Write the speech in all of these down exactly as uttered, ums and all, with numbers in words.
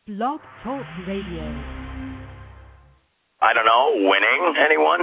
Blog Talk Radio. I don't know, winning, anyone?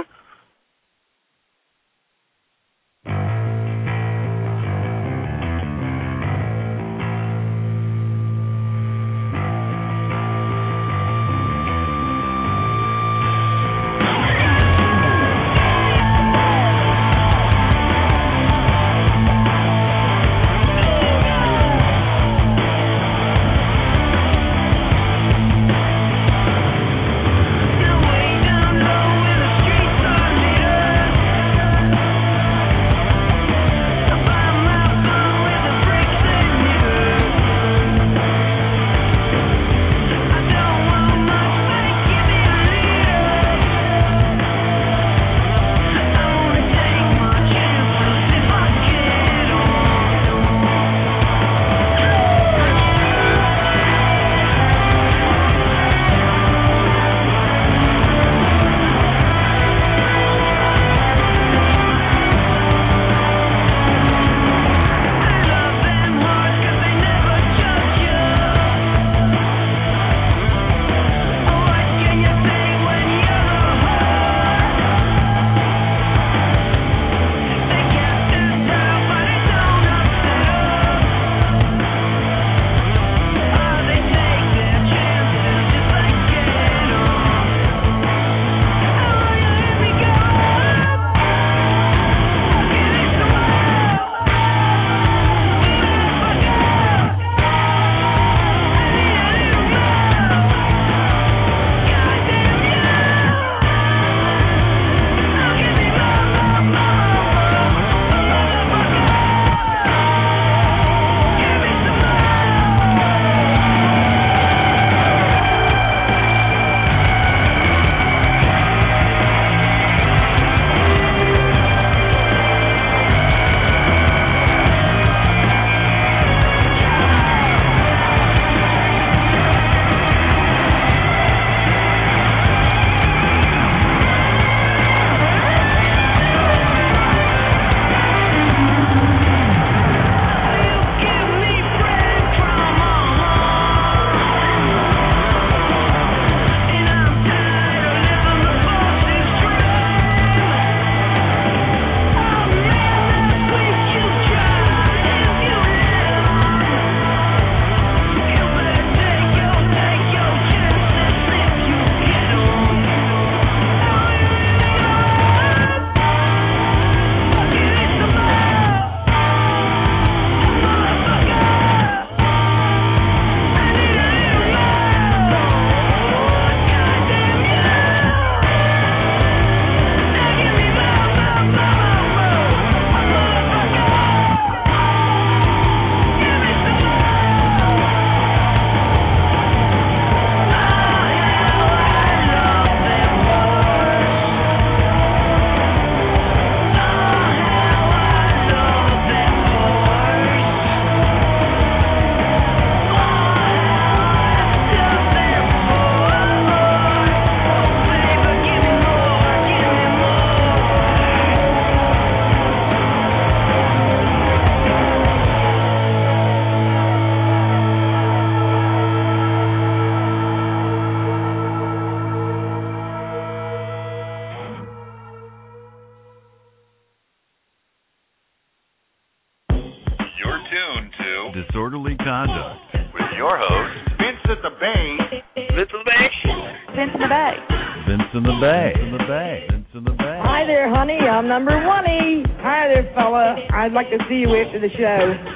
Disorderly Conduct. With your host, Vince at the Bay. Vince in the Bay. Vince in the Bay. Vince in the Bay. Vince in the Bay. Vince in the Bay. Hi there, honey. I'm number one. Hi there, fella. I'd like to see you after the show.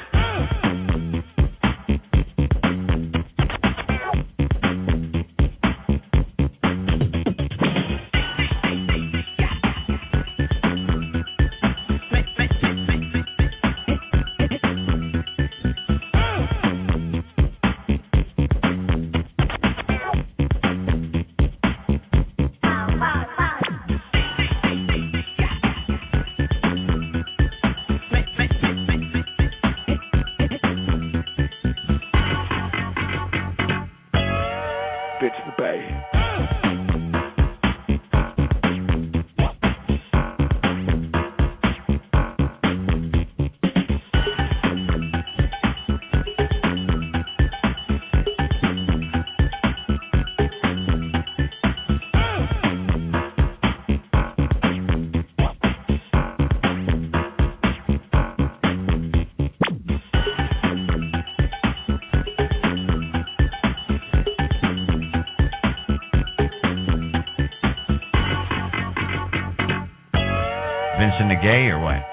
gay or what?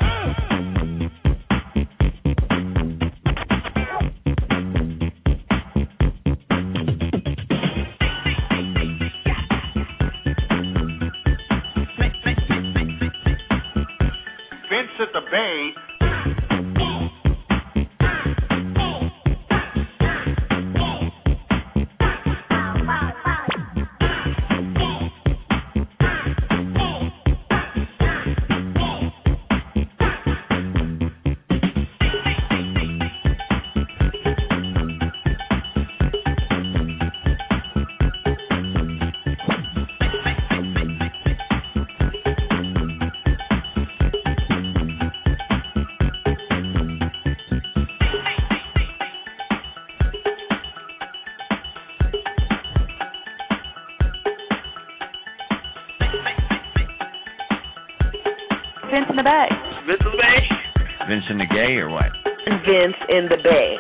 Vince at the Bay. Vince in the Bay. Vince in the Bay? Vince in the gay or what? Vince in the Bay.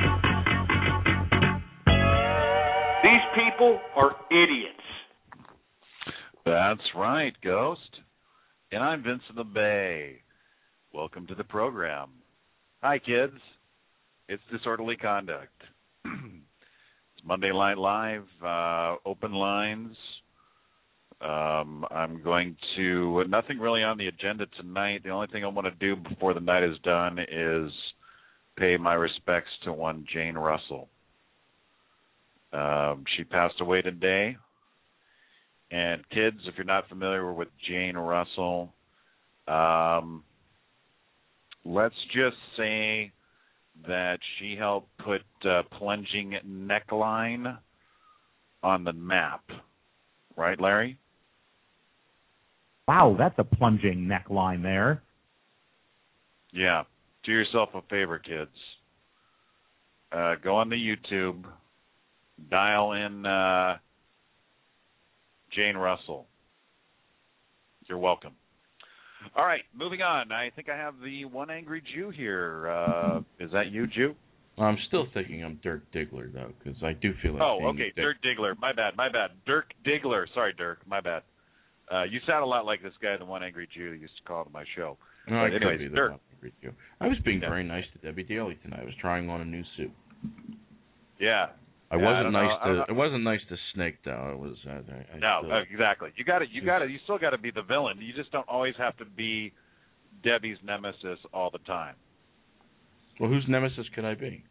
These people are idiots. That's right, Ghost. And I'm Vince in the Bay. Welcome to the program. Hi, kids. It's Disorderly Conduct. It's Monday Night Live, uh, open lines. Um, I'm going to, nothing really on the agenda tonight. The only thing I want to do before the night is done is pay my respects to one Jane Russell. Um, she passed away today. And kids, if you're not familiar with Jane Russell, um, let's just say that she helped put uh, plunging neckline on the map. Right, Larry? Wow, that's a plunging neckline there. Yeah. Do yourself a favor, kids. Uh, go on the YouTube, dial in uh, Jane Russell. You're welcome. All right, moving on. I think I have the one angry Jew here. Uh, is that you, Jew? I'm still thinking I'm Dirk Diggler, though, because I do feel like Oh, being okay, Dick. Dirk Diggler. My bad, my bad. Dirk Diggler. Sorry, Dirk. My bad. Uh, you sound a lot like this guy, the one angry Jew that used to call to my show. No, I But could anyways, be the Dirk. one angry Jew. I was being Yeah. very nice to Debbie Daly tonight. I was trying on a new suit. Yeah. I Yeah, wasn't I don't nice know. I don't to. know. I wasn't nice to Snake, though. It was. Uh, I, I No, still, uh, exactly. You got to, you got to, you got to, you still got to be the villain. You just don't always have to be Debbie's nemesis all the time. Well, whose nemesis could I be?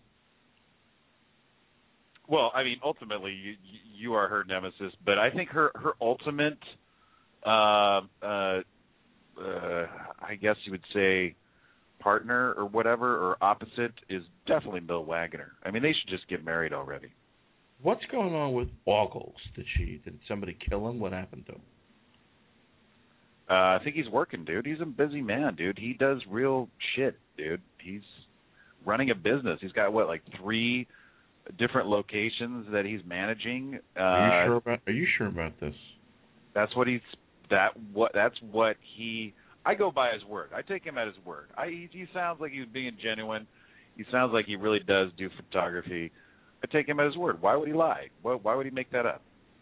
Well, I mean, ultimately, you you are her nemesis, but I think her her ultimate, uh, uh, uh, I guess you would say, partner or whatever or opposite is definitely Bill Wagner. I mean, they should just get married already. What's going on with Ogles? Did she? Did somebody kill him? What happened to him? Uh, I think he's working, dude. He's a busy man, dude. He does real shit, dude. He's running a business. He's got what, like three different locations that he's managing. Uh, Are you sure about? Are you sure about this? That's what he's. That what? That's what he. I go by his word. I take him at his word. I. He, he sounds like he's being genuine. He sounds like he really does do photography. I take him at his word. Why would he lie? Why, why would he make that up?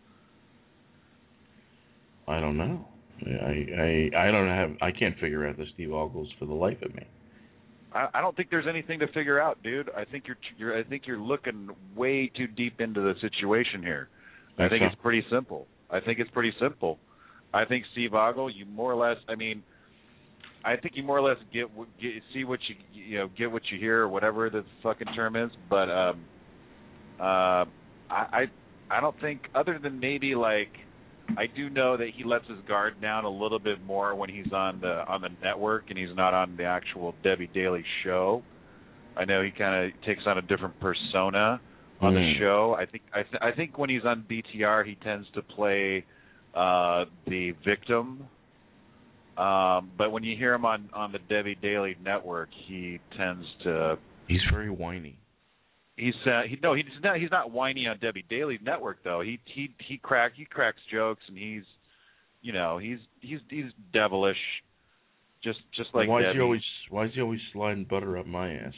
I don't know. I I I don't have. I can't figure out the Steve Ogles for the life of me. I, I don't think there's anything to figure out, dude. I think you're, you're I think you're looking way too deep into the situation here. I think so? it's pretty simple. I think it's pretty simple. I think Steve Ogle, you more or less. I mean, I think you more or less get, get see what you you know get what you hear or whatever the fucking term is. But um, uh, I I I don't think other than maybe like. I do know that he lets his guard down a little bit more when he's on the on the network and he's not on the actual Debbie Daly show. I know he kind of takes on a different persona on mm. the show. I think I, th- I think when he's on B T R, he tends to play uh, the victim. Um, but when you hear him on, on the Debbie Daly network, he tends to. He's very whiny. He's uh, he no he's not he's not whiny on Debbie Daly's network though. He he he crack he cracks jokes and he's you know he's he's he's devilish, just just like why Debbie. is he always why is he always sliding butter up my ass?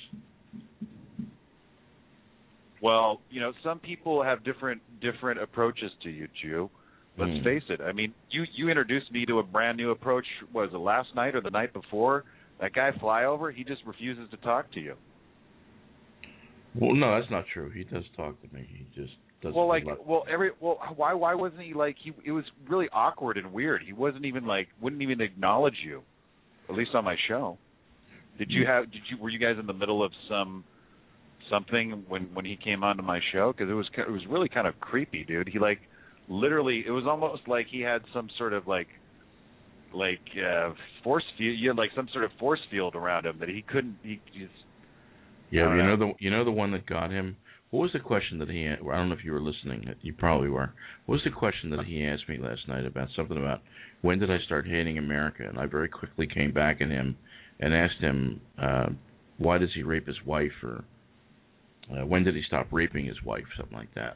Well, you know some people have different different approaches to you, Jew. Let's Mm. face it. I mean, you you introduced me to a brand new approach. Was it last night or the night before? That guy Flyover, he just refuses to talk to you. Well, no, that's not true. He does talk to me. He just doesn't. Well, like, let- well, every well, why why wasn't he like he? It was really awkward and weird. He wasn't even like wouldn't even acknowledge you, at least on my show. Did you have? Did you? Were you guys in the middle of some something when when he came onto my show? Because it was it was really kind of creepy, dude. He like literally, it was almost like he had some sort of like like uh, force field. You had like some sort of force field around him that he couldn't. He just. Yeah, I you know. know the you know the one that got him. What was the question that he? I don't know if you were listening. You probably were. What was the question that he asked me last night about something about when did I start hating America? And I very quickly came back at him and asked him uh, why does he rape his wife, or uh, when did he stop raping his wife, something like that.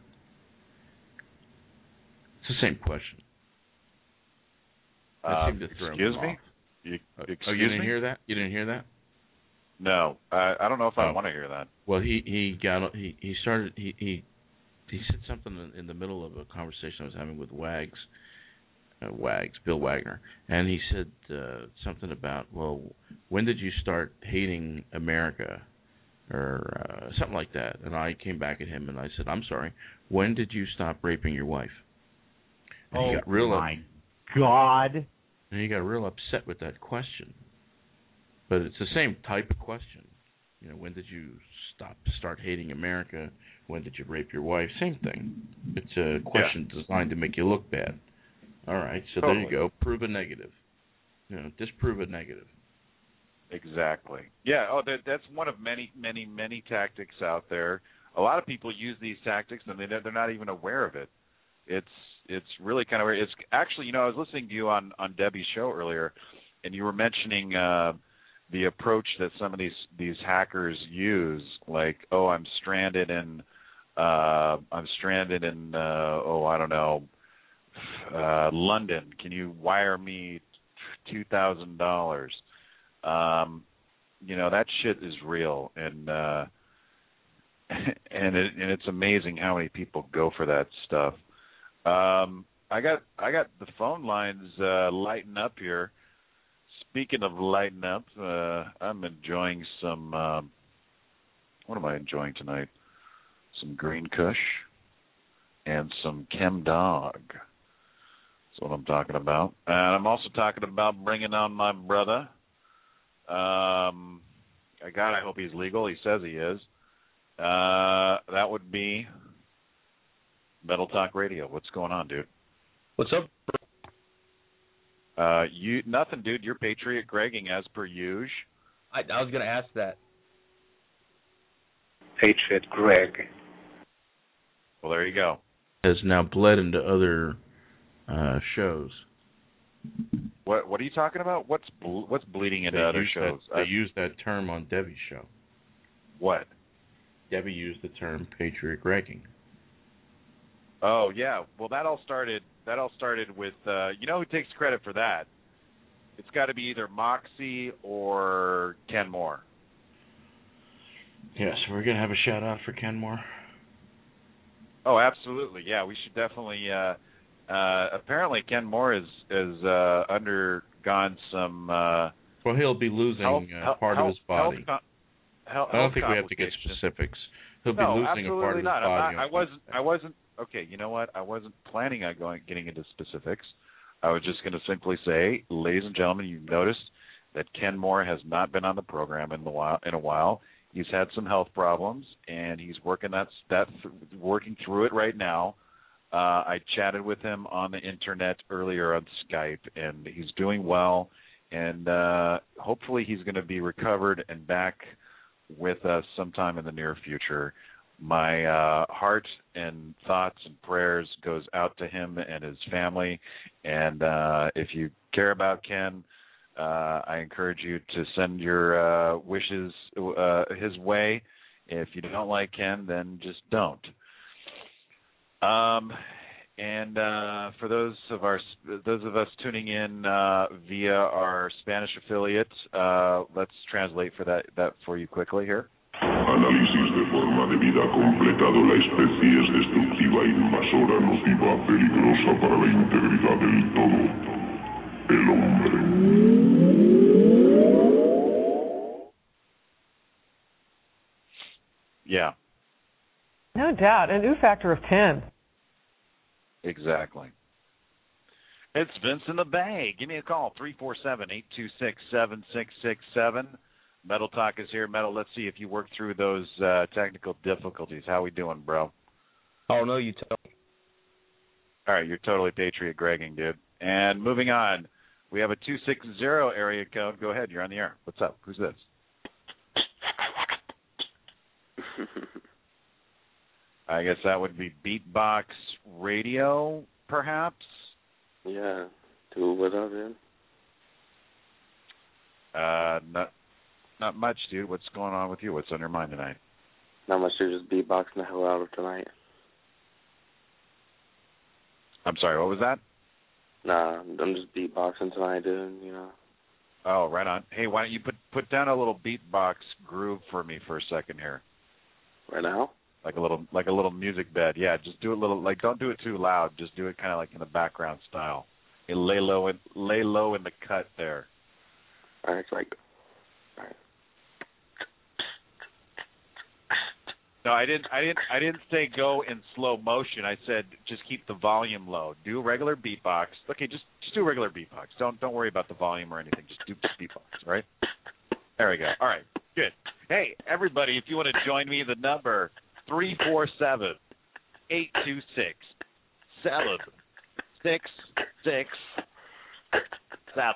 It's the same question. That Uh, seemed to throw excuse him me. off. You, excuse oh, you didn't me? hear that? You didn't hear that? No, I, I don't know if I Oh. want to hear that. Well, he he got he he started he he he said something in, in the middle of a conversation I was having with Wags, uh, Wags Bill Wagner, and he said uh, something about, well, when did you start hating America, or uh, something like that? And I came back at him and I said, I'm sorry, when did you stop raping your wife? And Oh he got real my God! and he got real upset with that question. But it's the same type of question. You know, when did you stop, start hating America? When did you rape your wife? Same thing. It's a question yeah. designed to make you look bad. All right, so totally. There you go. Prove a negative. You know, disprove a negative. Exactly. Yeah. Oh, that, that's one of many, many, many tactics out there. A lot of people use these tactics, and they they're not even aware of it. It's it's really kind of weird. It's actually, you know, I was listening to you on on Debbie's show earlier, and you were mentioning. Uh, the approach that some of these these hackers use, like, oh, I'm stranded in, uh, I'm stranded in, uh, oh, I don't know, uh, London. Can you wire me two thousand dollars? Um, you know, that shit is real, and uh, and it, and it's amazing how many people go for that stuff. Um, I got I got the phone lines uh, lighting up here. Speaking of lighting up, uh, I'm enjoying some, um, what am I enjoying tonight? Some Green Kush and some Chem Dog. That's what I'm talking about. And I'm also talking about bringing on my brother. Um, God, I hope he's legal. He says he is. Uh, that would be Metal Talk Radio. What's going on, dude? What's up? Uh, you nothing, dude. You're Patriot Gregging as per usual. I, I was going to ask that. Patriot Greg. Well, there you go. Has now bled into other uh, shows. What What are you talking about? What's ble- What's bleeding into they other used shows? That, they I, used that term on Debbie's show. What? Debbie used the term Patriot Gregging. Oh yeah. Well, that all started. That all started with. Uh, you know who takes credit for that? It's got to be either Moxie or Ken Moore. Yeah, so we're gonna have a shout out for Ken Moore. Oh, absolutely. Yeah, we should definitely. Uh, uh, apparently, Ken Moore has has uh, undergone some. Uh, well, he'll be losing health, uh, part health, of his body. Health, health, I don't think we have to get specifics. He'll be no, losing a part of his not. body. Not, I wasn't. I wasn't. Okay, you know what? I wasn't planning on going getting into specifics. I was just going to simply say, ladies and gentlemen, you've noticed that Ken Moore has not been on the program in the while. In a while, he's had some health problems, and he's working that that working through it right now. Uh, I chatted with him on the internet earlier on Skype, and he's doing well. And uh, hopefully, he's going to be recovered and back with us sometime in the near future. My uh, heart and thoughts and prayers goes out to him and his family. And uh, if you care about Ken, uh, I encourage you to send your uh, wishes uh, his way. If you don't like Ken, then just don't. Um, and uh, for those of our those of us tuning in uh, via our Spanish affiliate, uh, let's translate for that that for you quickly here. Análisis de forma de vida completado. La especie es destructiva y invasora nociva peligrosa para la integridad del todo. El hombre. Yeah. No doubt. An ooh factor of ten. Exactly. It's Vince in the Bay. Give me a call, three four seven, eight two six, seven six six seven. Metal Talk is here. Metal, let's see if you work through those uh, technical difficulties. How we doing, bro? Oh, no, you tell me. All right, you're totally Patriot Gregging, dude. And moving on, we have a two six zero area code. Go ahead, you're on the air. What's up? Who's this? I guess that would be Beatbox Radio, perhaps? Yeah. Dude, what up, man? Uh, not, not much, dude. What's going on with you? What's on your mind tonight? Not much, dude. Just beatboxing the hell out of tonight. I'm sorry, what was that? Nah, I'm just beatboxing tonight, dude, you know. Oh, right on. Hey, why don't you put put down a little beatbox groove for me for a second here? Right now? Like a little like a little music bed. Yeah, just do it little like don't do it too loud. Just do it kind of like in the background style. Hey, lay low in lay low in the cut there. All right, it's like. All right. No, I didn't. I didn't. I didn't say go in slow motion. I said just keep the volume low. Do regular beatbox. Okay, just just do regular beatbox. Don't don't worry about the volume or anything. Just do beatbox. Right? There we go. All right. Good. Hey, everybody, if you want to join me, the number three four seven, eight two six, seven six six seven.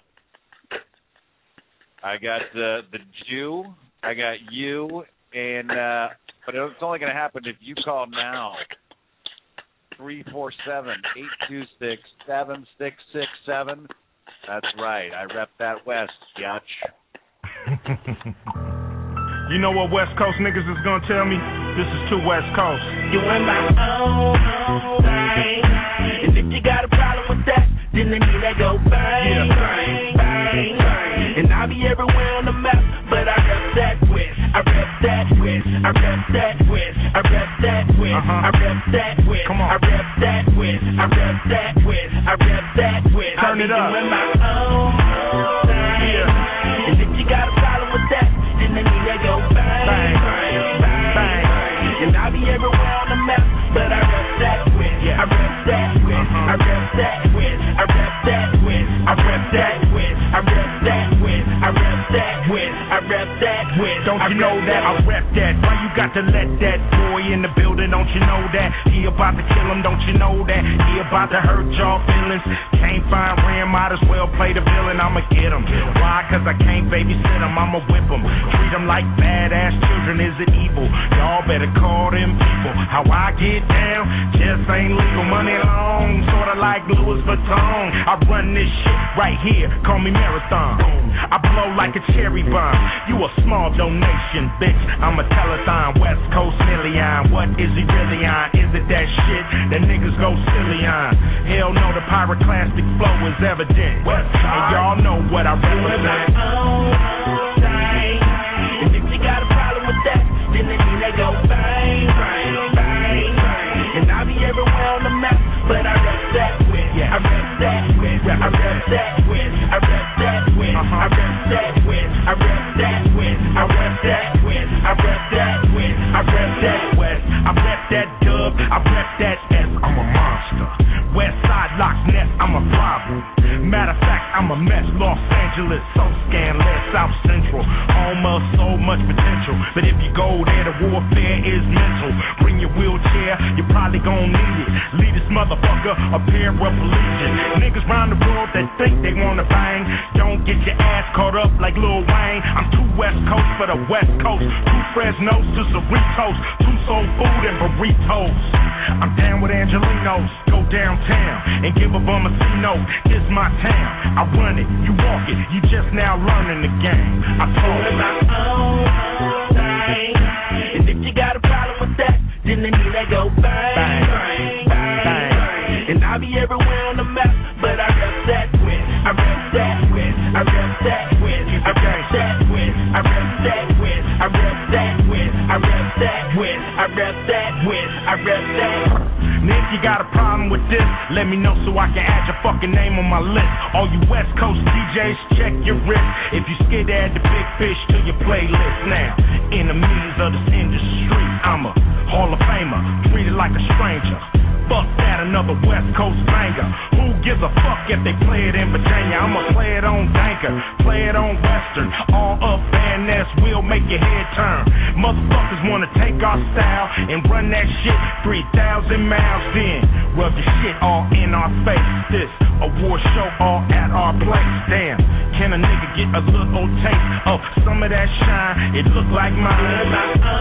I got uh, the Jew. I got you, and uh, but it's only going to happen if you call now. Three four seven, eight two six, seven six six seven. That's right. I rep that West, Yatch. You know what West Coast niggas is gonna tell me? This is too West Coast. You in my own, own thing. And if you got a problem with that, then the need that go bang, yeah. bang, bang, bang. And I'll be everywhere on the map, but I rep that West. I rep that West. I rep that West. I rep that West. Uh-huh. I rep that West. Come on. I rep that West. I rep that West. I rep that West. Turn it up. You in my own, own thing. Yeah. And if you got a problem with that, then the need that go bang, bang, bang, bang, bang. And I'll be everywhere on the map, but I rep that West. Yeah. I rep that West. Uh-huh. I rep that West. I rep that West. I rep that West. I rep that West. I rep that West. I rep that West. Don't you know that I rep that? Why you got to let that boy in the building? Don't you know that he about to kill him? Don't you know that he about to hurt y'all feelings? Can't find Ram, might as well play the villain. I'ma get him. Why? Cause I can't babysit him. I'ma whip him. Treat him like badass children. Is it evil? Y'all better call them people. How I get down just ain't legal. Money long, sorta like Louis Vuitton. I run this shit right here. Call me Marathon. I blow like a cherry bomb. You a small donation, bitch. I'm a telethon, West Coast million. What is he really on? Is it that shit that niggas go silly on? Hell no, the pyroclastic flow is evident. And y'all know what I represent. And if you got a problem with that, then the need that go bang, bang, bang, bang. And I'll be everywhere on the map, but I rep that West. I rep that West. I rep that West. I rep that West. I rep that West. I rep that West. I rep that West. I rep that West. I rep that West. I rep that dub. I rep that S. I'm a monster. West Side Locks Nest. I'm a problem. Matter of fact, I'm a mess. Los Angeles, so scandalous. South Central, home of so much potential. But if you go there, the warfare is mental. Bring your wheelchair, you probably gon' need it. Lead this motherfucker a paraplegic. Niggas round the world that think they wanna bang. Don't get your ass caught up like Lil Wayne. I'm too West Coast for the West Coast. Two Fresnos to Cerritos. Two soul food and burritos. I'm down with Angelinos. Go downtown and give a bum a C-note. This my town. I run it, you walk it. You just now learning the game. I told you my own, own thing. And if you got a problem with that, then the need that go bang, bang, bang, bang, bang. And I'll be everywhere on the map, but I rep that West. I rep that West. I rep that West. I rep that West. I rep that West. I rep that West. I rep that West. I rep that West. I rep that. Nigga, got a problem with this, let me know so I can add your fucking name on my list. All you West Coast D Js, check your wrist. If you scared to add the big fish to your playlist now. Enemies of this industry, I'm a Hall of Famer, treated like a stranger. Fuck that, another West Coast banger. Who gives a fuck if they play it in Virginia? I'ma play it on Danker, play it on Western. All up and this will make your head turn. Motherfuckers wanna take our style and run that shit three thousand miles, then rub your shit all in our face. This award show all at our place. Damn, can a nigga get a little taste of some of that shine? It look like mine.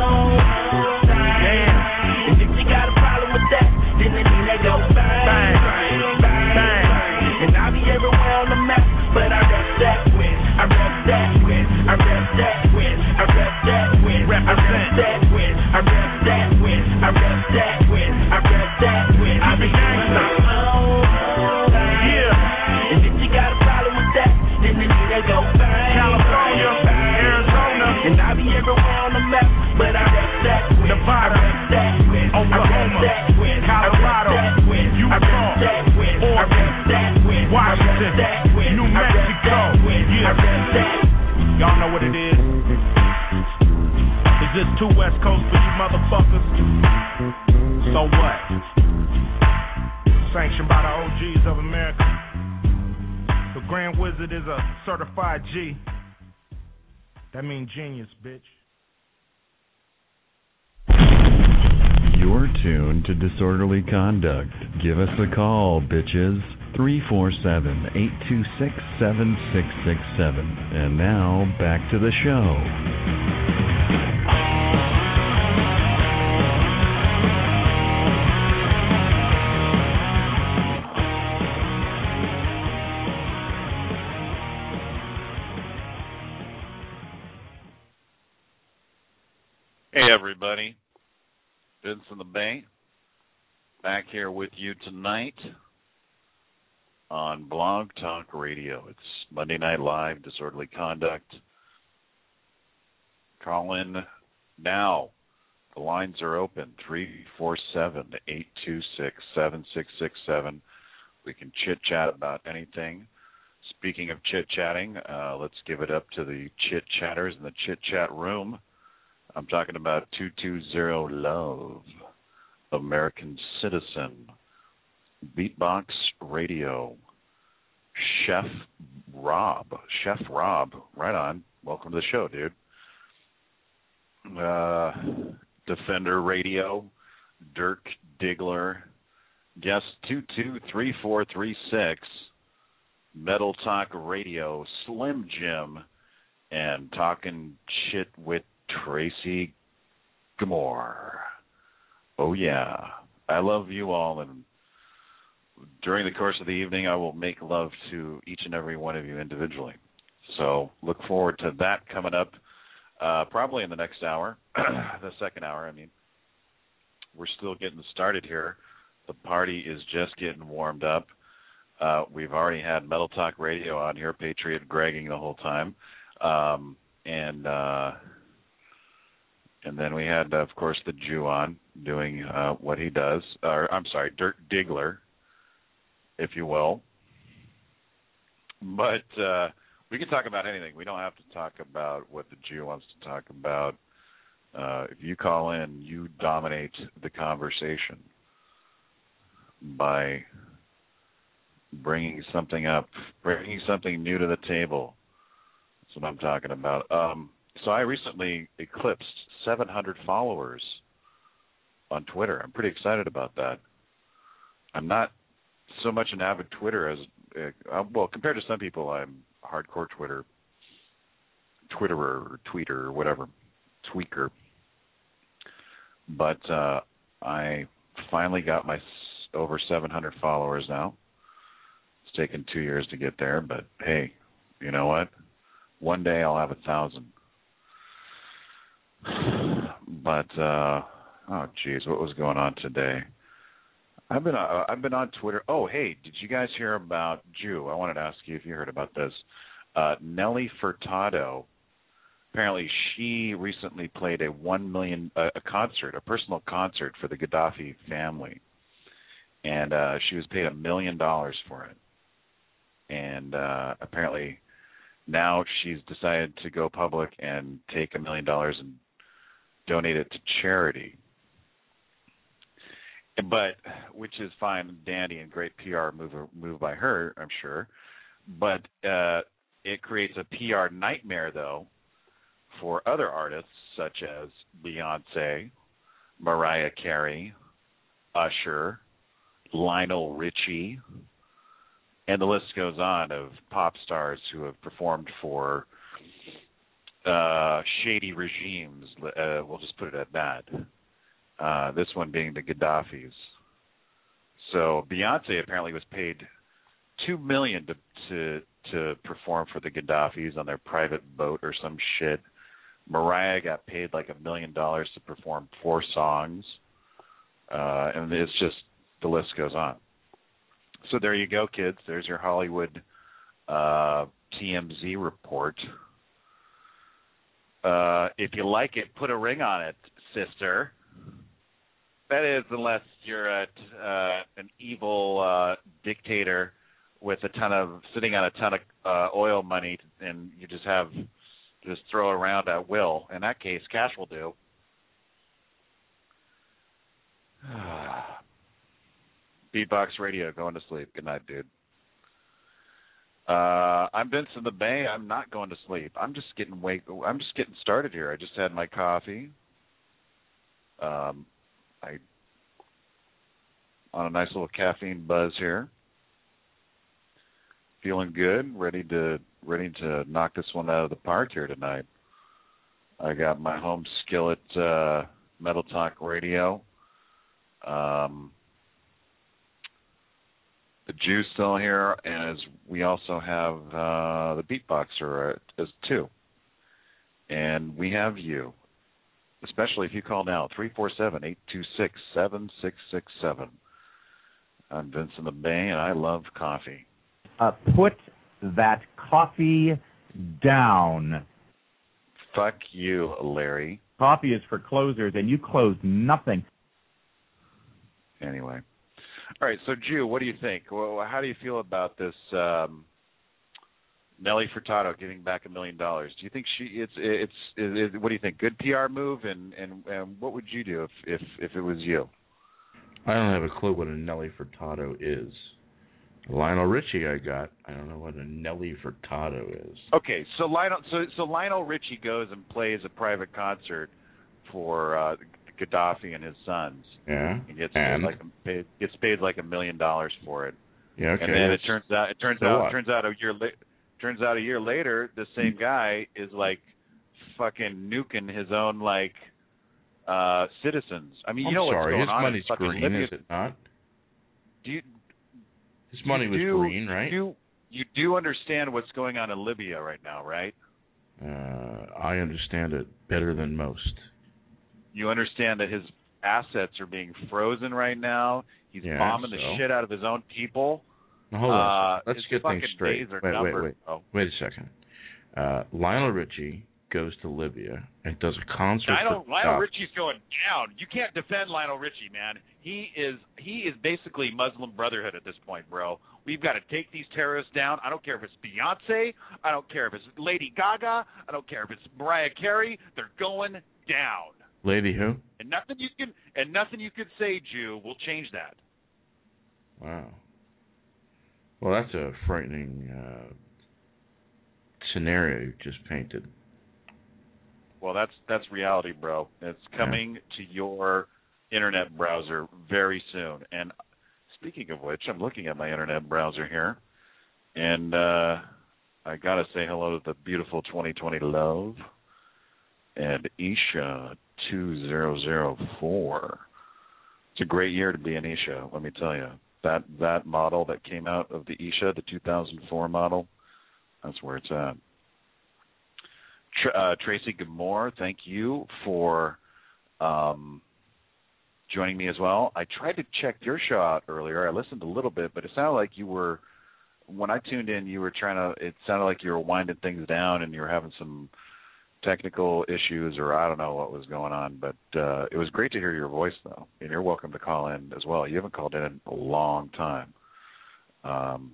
Damn, and if you got a problem with that, then they need to go bang, bang, bang, bang. And I'll be everywhere on the map, but I rep that with, I rep that with, I rep that with, I rep that with, I rep that with, I rep that with, I rep that with, I rep that with. I be gangsta. Yeah. And if you got a problem with that, then they need to go bang, California, Arizona, and I'll be everywhere on the map, but I rep that with, Nevada, I rep that with, Oklahoma, Colorado, Utah, Oregon, Washington, New Mexico. Yeah. Y'all know what it is. Is this too West Coast for you motherfuckers? So what? Sanctioned by the O Gs of America. The Grand Wizard is a certified G. That means genius, bitch. You're tuned to Disorderly Conduct. Give us a call, bitches. three four seven, eight two six, seven six six seven. And now, back to the show. Hey, everybody. Vince in the Bay, back here with you tonight on Blog Talk Radio. It's Monday Night Live, Disorderly Conduct. Call in now. The lines are open, three four seven, eight two six, seven six six seven. We can chit-chat about anything. Speaking of chit-chatting, uh, let's give it up to the chit-chatters in the chit-chat room. I'm talking about two two zero Love, American Citizen, Beatbox Radio, Chef Rob, Chef Rob, right on. Welcome to the show, dude. Uh, Defender Radio, Dirk Diggler, Guest two two three four three six, Metal Talk Radio, Slim Jim, and Talking Shit with Tracy Gilmore. Oh, yeah. I love you all, and during the course of the evening, I will make love to each and every one of you individually. So look forward to that coming up uh, probably in the next hour, the second hour. I mean, we're still getting started here. The party is just getting warmed up. Uh, we've already had Metal Talk Radio on here, Patriot Gregging the whole time. Um, and... Uh, And then we had, of course, the Jew on doing uh, what he does. Or I'm sorry, Dirk Diggler, if you will. But uh, we can talk about anything. We don't have to talk about what the Jew wants to talk about. Uh, if you call in, you dominate the conversation by bringing something up, bringing something new to the table. That's what I'm talking about. Um, so I recently eclipsed seven hundred followers on Twitter. I'm pretty excited about that. I'm not so much an avid Twitter as, uh, well, compared to some people, I'm hardcore Twitter, Twitterer or tweeter or whatever, tweaker. But uh, I finally got my s- over seven hundred followers now. It's taken two years to get there, but hey, you know what? One day I'll have a thousand. But uh, oh geez, what was going on today? I've been uh, I've been on Twitter. Oh hey, did you guys hear about Jew? I wanted to ask you if you heard about this. Uh, Nelly Furtado. Apparently, she recently played a one million uh, a concert, a personal concert for the Gaddafi family, and uh, she was paid a million dollars for it. And uh, apparently now she's decided to go public and take a million dollars and donate it to charity. But, which is fine, dandy, and great P R move move by her, I'm sure. But uh, it creates a P R nightmare, though, for other artists such as Beyonce, Mariah Carey, Usher, Lionel Richie, and the list goes on of pop stars who have performed for uh, shady regimes. Uh, we'll just put it at that. Uh, this one being the Gaddafis. So Beyonce apparently was paid two million to to to perform for the Gaddafis on their private boat or some shit. Mariah got paid like a million dollars to perform four songs, uh, and it's just the list goes on. So there you go, kids. There's your Hollywood uh, T M Z report. Uh, if you like it, put a ring on it, sister. That is, unless you're a, uh, an evil uh, dictator with a ton of sitting on a ton of uh, oil money, and you just have just throw around at will. In that case, cash will do. Beatbox Radio, going to sleep. Good night, dude. Uh, I'm Vince in the Bay. I'm not going to sleep. I'm just getting wake. I'm just getting started here. I just had my coffee. Um, I on a nice little caffeine buzz here. Feeling good. Ready to ready to knock this one out of the park here tonight. I got my home skillet uh, Metal Talk Radio. Um, the Jew's still here, and as we also have uh, the Beatboxer as too. And we have you, especially if you call now, three four seven, eight two six, seven six six seven. I'm Vince in the Bay, and I love coffee. Uh, put that coffee down. Fuck you, Larry. Coffee is for closers, and you close nothing. Anyway. All right, so, Jew, what do you think? Well, how do you feel about this um, Nelly Furtado giving back a million dollars? Do you think she it's it's, it's what do you think? Good P R move, and, and, and what would you do if, if, if it was you? I don't have a clue what a Nelly Furtado is. Lionel Richie I got. I don't know what a Nelly Furtado is. Okay, so Lionel so so Lionel Richie goes and plays a private concert for uh, Gaddafi and his sons. Yeah. And gets and? paid like a, paid, gets paid like a million dollars for it. Yeah. Okay. And then it turns out it turns so out what? it turns out a year la- turns out a year later the same guy is like fucking nuking his own like uh, citizens. I mean, I'm you know sorry, what's going his on? money's green, Libya. is it not? Do you? His money you was do, green, right? You, you do understand what's going on in Libya right now, right? Uh, I understand it better than most. You understand that his assets are being frozen right now. He's yeah, bombing so. the shit out of his own people. Now, hold on. Uh, Let's his get things fucking straight. days are Wait, numbered, wait, wait. bro. Wait a second. Uh, Lionel Richie goes to Libya and does a concert. Lionel, for Lionel uh, Richie's going down. You can't defend Lionel Richie, man. He is he is basically Muslim Brotherhood at this point, bro. We've got to take these terrorists down. I don't care if it's Beyonce. I don't care if it's Lady Gaga. I don't care if it's Mariah Carey. They're going down. Lady who? And nothing you can and nothing you could say, Jew, will change that. Wow. Well, that's a frightening uh, scenario you just painted. Well, that's that's reality, bro. It's coming yeah. to your internet browser very soon. And speaking of which, I'm looking at my internet browser here, and uh, I gotta say hello to the beautiful twenty twenty love and Isha two thousand four. It's a great year to be an Isha, let me tell you. That that model that came out of the Isha, the two thousand four model, that's where it's at. Tr- uh, Tracy Gamore, thank you for um, joining me as well. I tried to check your show out earlier. I listened a little bit, but it sounded like you were, when I tuned in, you were trying to, it sounded like you were winding things down and you were having some technical issues, or I don't know what was going on, but uh, it was great to hear your voice, though, and you're welcome to call in as well. You haven't called in in a long time. Um,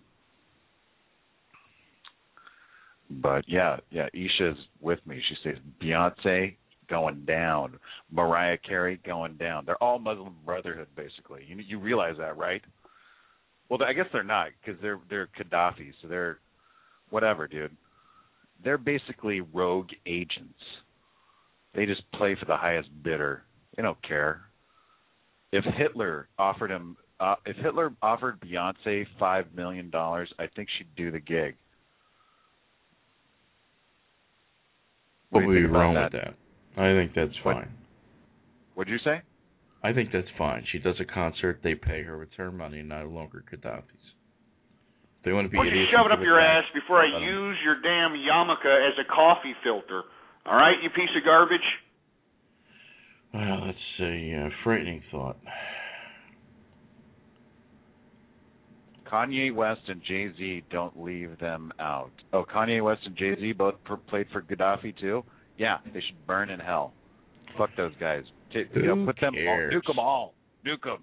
but, yeah, yeah, Isha's with me. She says Beyonce going down, Mariah Carey going down. They're all Muslim Brotherhood, basically. You you realize that, right? Well, I guess they're not, because they're, they're Gaddafi, so they're whatever, dude. They're basically rogue agents. They just play for the highest bidder. They don't care. If Hitler offered him, uh, if Hitler offered Beyonce five million dollars, I think she'd do the gig. What would be wrong with that? I think that's what, fine. What'd you say? I think that's fine. She does a concert, they pay her with her money, no longer Gaddafi's. They want to be Put you shove it up your ass before I use your damn yarmulke as a coffee filter. All right, you piece of garbage? Well, that's a uh, frightening thought. Kanye West and Jay-Z, don't leave them out. Oh, Kanye West and Jay-Z both per- played for Gaddafi, too? Yeah, they should burn in hell. Fuck those guys. T- Who you know, put them cares? all, nuke them all. Nuke them.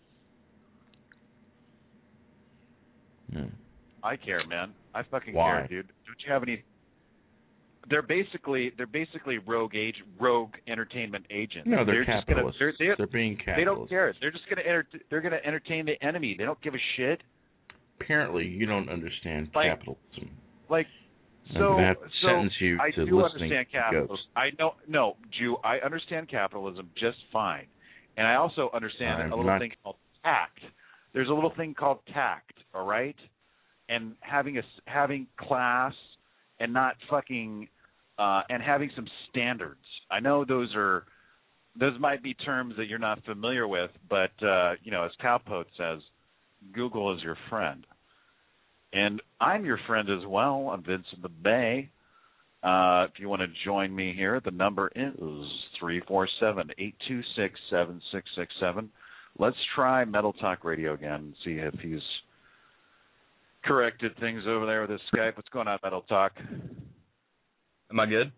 Hmm. I care, man. I fucking Why? care, dude. Don't you have any? They're basically they're basically rogue age rogue entertainment agents. No, they're, they're just capitalists. Gonna, they're, they're, they're being capitalists. They don't care. They're just gonna enter, they're gonna entertain the enemy. They don't give a shit. Apparently, you don't understand like, capitalism. Like, I'm so gonna have to so sentence you I to do listening understand capitalism. ghosts. I know no Jew. I understand capitalism just fine, and I also understand I'm a little not... thing called tact. There's a little thing called tact. All right. And having a having class, and not fucking, uh, and having some standards. I know those are, those might be terms that you're not familiar with, but uh, you know, as Cowpote says, Google is your friend, and I'm your friend as well. I'm Vincent the Bay. Uh, if you want to join me here, the number is three four seven, eight two six, seven six six seven. Let's try Metal Talk Radio again and see if he's corrected things over there with his Skype. What's going on, Metal Talk? Am I good?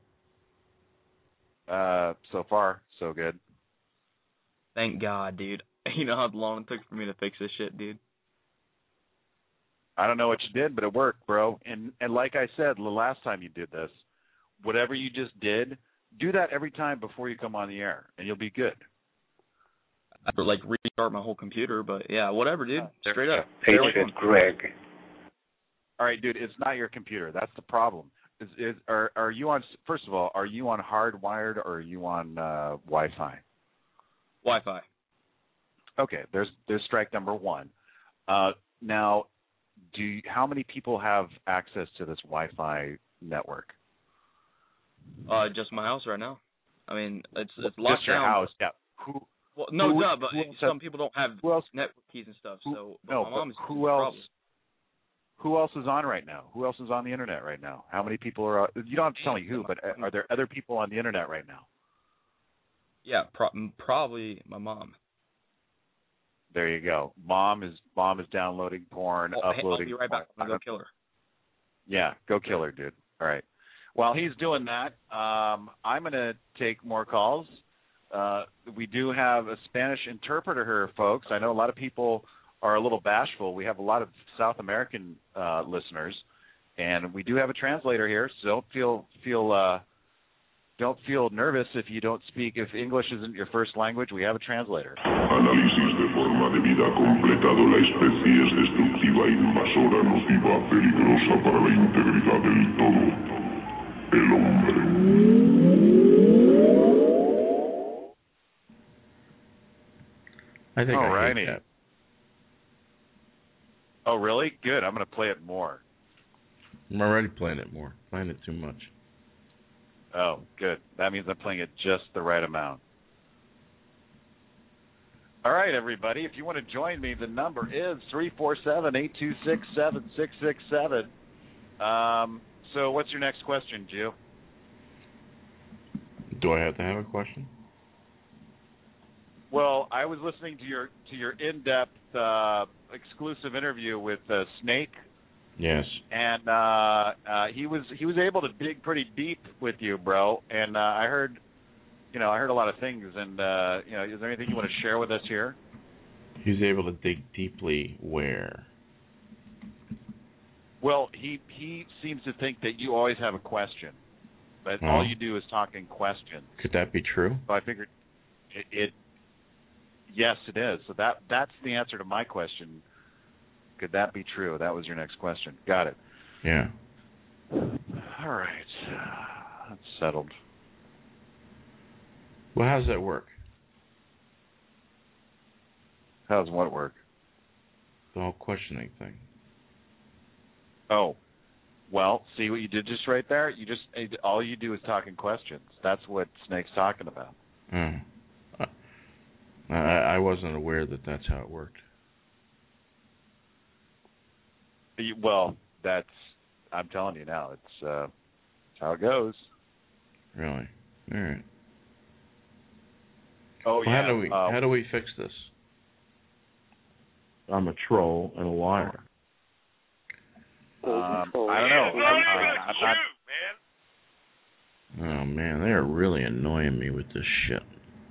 Uh, so far, so good. Thank God, dude. You know how long it took for me to fix this shit, dude? I don't know what you did, but it worked, bro. And and like I said the last time you did this, whatever you just did, do that every time before you come on the air, and you'll be good. I have to, like, restart my whole computer, but yeah, whatever, dude. Straight up. Patriot Greg. All right, dude, it's not your computer. That's the problem. Is, is are are you on? First of all, are you on hardwired or are you on uh, Wi-Fi? Wi-Fi. Okay, there's there's strike number one. Uh, now, do you, how many people have access to this Wi-Fi network? Uh, just my house right now. I mean, it's it's locked Just your down. house, yeah. Who? Well, no, who, duh, but who some has, people don't have who else, network keys and stuff. who, So, but no, my mom but is who else? problem. Who else is on right now? Who else is on the internet right now? How many people are? You don't have to tell me who, but are there other people on the internet right now? Yeah, pro- probably my mom. There you go. Mom is mom is downloading porn, Oh, hey, uploading. I'll be right back. I'm gonna go kill her. Yeah, go kill her, dude. All right. While he's doing that, um, I'm going to take more calls. Uh, we do have a Spanish interpreter here, folks. I know a lot of people are a little bashful. We have a lot of South American uh, listeners, and we do have a translator here. So don't feel feel uh, don't feel nervous if you don't speak. If English isn't your first language, we have a translator. Análisis de forma de vida completado. La especie es destructiva, invasora, nociva, peligrosa para la integridad del todo. El hombre. I think I Alrighty. hate that. Oh, really? Good. I'm going to play it more. I'm already playing it more. Playing it too much. Oh, good. That means I'm playing it just the right amount. All right, everybody. If you want to join me, the number is three four seven, eight two six, seven six six seven. Um, so what's your next question, Jew? Do I have to have a question? Well, I was listening to your to your in-depth uh, exclusive interview with uh, Snake Yes. And uh, uh, he was he was able to dig pretty deep with you, bro. And uh, I heard, you know, I heard a lot of things. And uh, you know, is there anything you want to share with us here? He's able to dig deeply where? Well, he he seems to think that you always have a question, but Oh. all you do is talk in questions. Could that be true? So I figured it, it. Yes, it is. So that that's the answer to my question. Could that be true? That was your next question. Got it. Yeah. All right. That's settled. Well, how does that work? How does what work? The whole questioning thing. Oh, well, see what you did just right there? You just all you do is talk in questions. That's what Snake's talking about. Oh. I, I wasn't aware that that's how it worked. You- Well, that's I'm telling you now. It's uh, it's how it goes. Really? All right. Oh Well, yeah. How do we uh, how do we fix this? I'm a troll and a liar. Um, I don't know. I'm, I'm not, Oh man, they are really annoying me with this shit.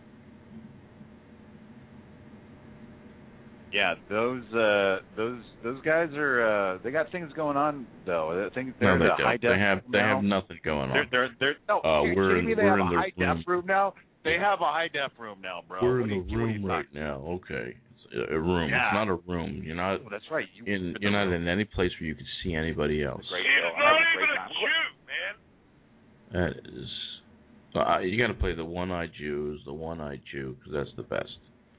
yeah, those uh, those those guys are uh, they got things going on though. I think they're No, they the high don't. def They have they now. have nothing going They're on. they're they're no. Uh, you're we're kidding me? in- They we're have in a the high room. def room now. They have a high def room now, bro. We're What in are the you- what are you room right talking- now. Okay, it's a, a room. Yeah. It's not a room. You're not. Oh, that's right. You, in. it's You're a not room. in any place where you can see anybody else. Great show. I had a great time. That is. Uh, you got to play the one-eyed Jews, the one-eyed Jew, because that's the best.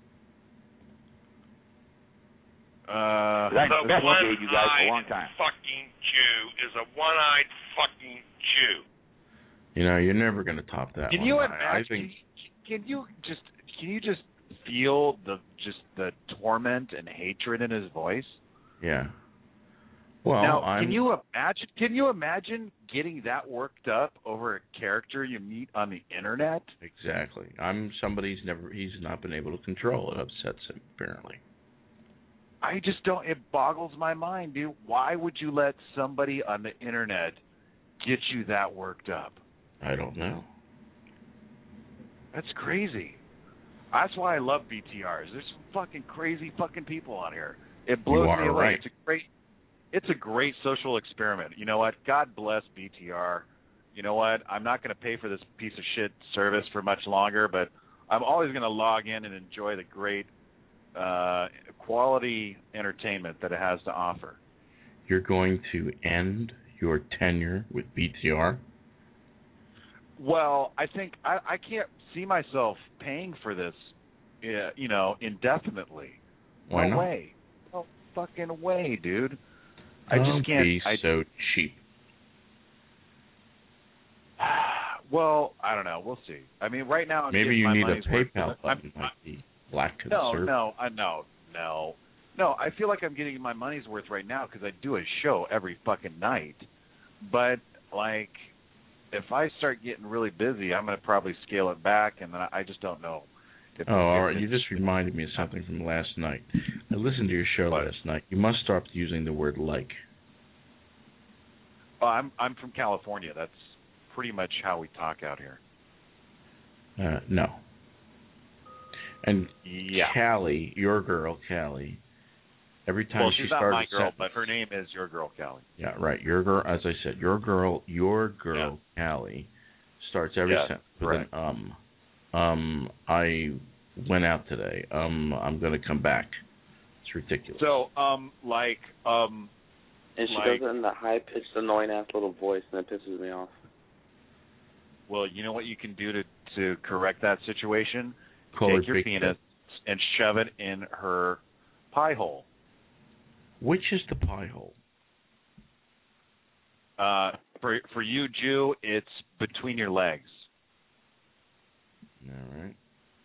Uh, I've that's investigated what- you guys for a long time. Fucking Jew is a one-eyed fucking Jew. You know, you're never going to top that. Can one. you I- imagine? I think. Can you just can you just feel the just the torment and hatred in his voice? Yeah. Well, now, I'm. can you imagine? Can you imagine getting that worked up over a character you meet on the internet? Exactly. I'm somebody he's never. He's not been able to control. It upsets him apparently. I just don't. It boggles my mind, dude. Why would you let somebody on the internet get you that worked up? I don't know. That's crazy. That's why I love B T Rs. There's some fucking crazy fucking people on here. It blows You are me away. right. It's a great. It's a great social experiment. You know what? God bless B T R. You know what? I'm not going to pay for this piece of shit service for much longer, but I'm always going to log in and enjoy the great uh, quality entertainment that it has to offer. You're going to end your tenure with B T R? Well, I think I, I can't see myself paying for this, uh, you know, indefinitely. Why no not? way. No fucking way, dude. I Don't just can't. be I, so cheap. well, I don't know. We'll see. I mean, right now, I'm Maybe getting you my need a money's worth. PayPal I'm- button. Might be lack of No, service. no, I no, no, no. I feel like I'm getting my money's worth right now because I do a show every fucking night. But like, if I start getting really busy, I'm gonna probably scale it back, and then I, I just don't know. If, Oh, all if right. You it's- just reminded me of something from last night. I listened to your show What? last night. You must stop using the word like. Well, I'm I'm from California. That's pretty much how we talk out here. Uh, no. And Yeah. Callie, your girl, Callie, every time Well, she she's not started my a girl, sentence- but her name is your girl, Callie. Yeah, right. Your girl, as I said, your girl, your girl, Callie, starts every Yeah, sentence with right. an um. Um, I went out today. Um, I'm going to come back. It's ridiculous. So, um, like, um, And she like, does it in the high-pitched, annoying-ass little voice, and it pisses me off. well, you know what you can do to to correct that situation? Call her Take your big penis and shove it in her pie hole. Which is the pie hole? Uh, for for you, Jew, it's between your legs. All right.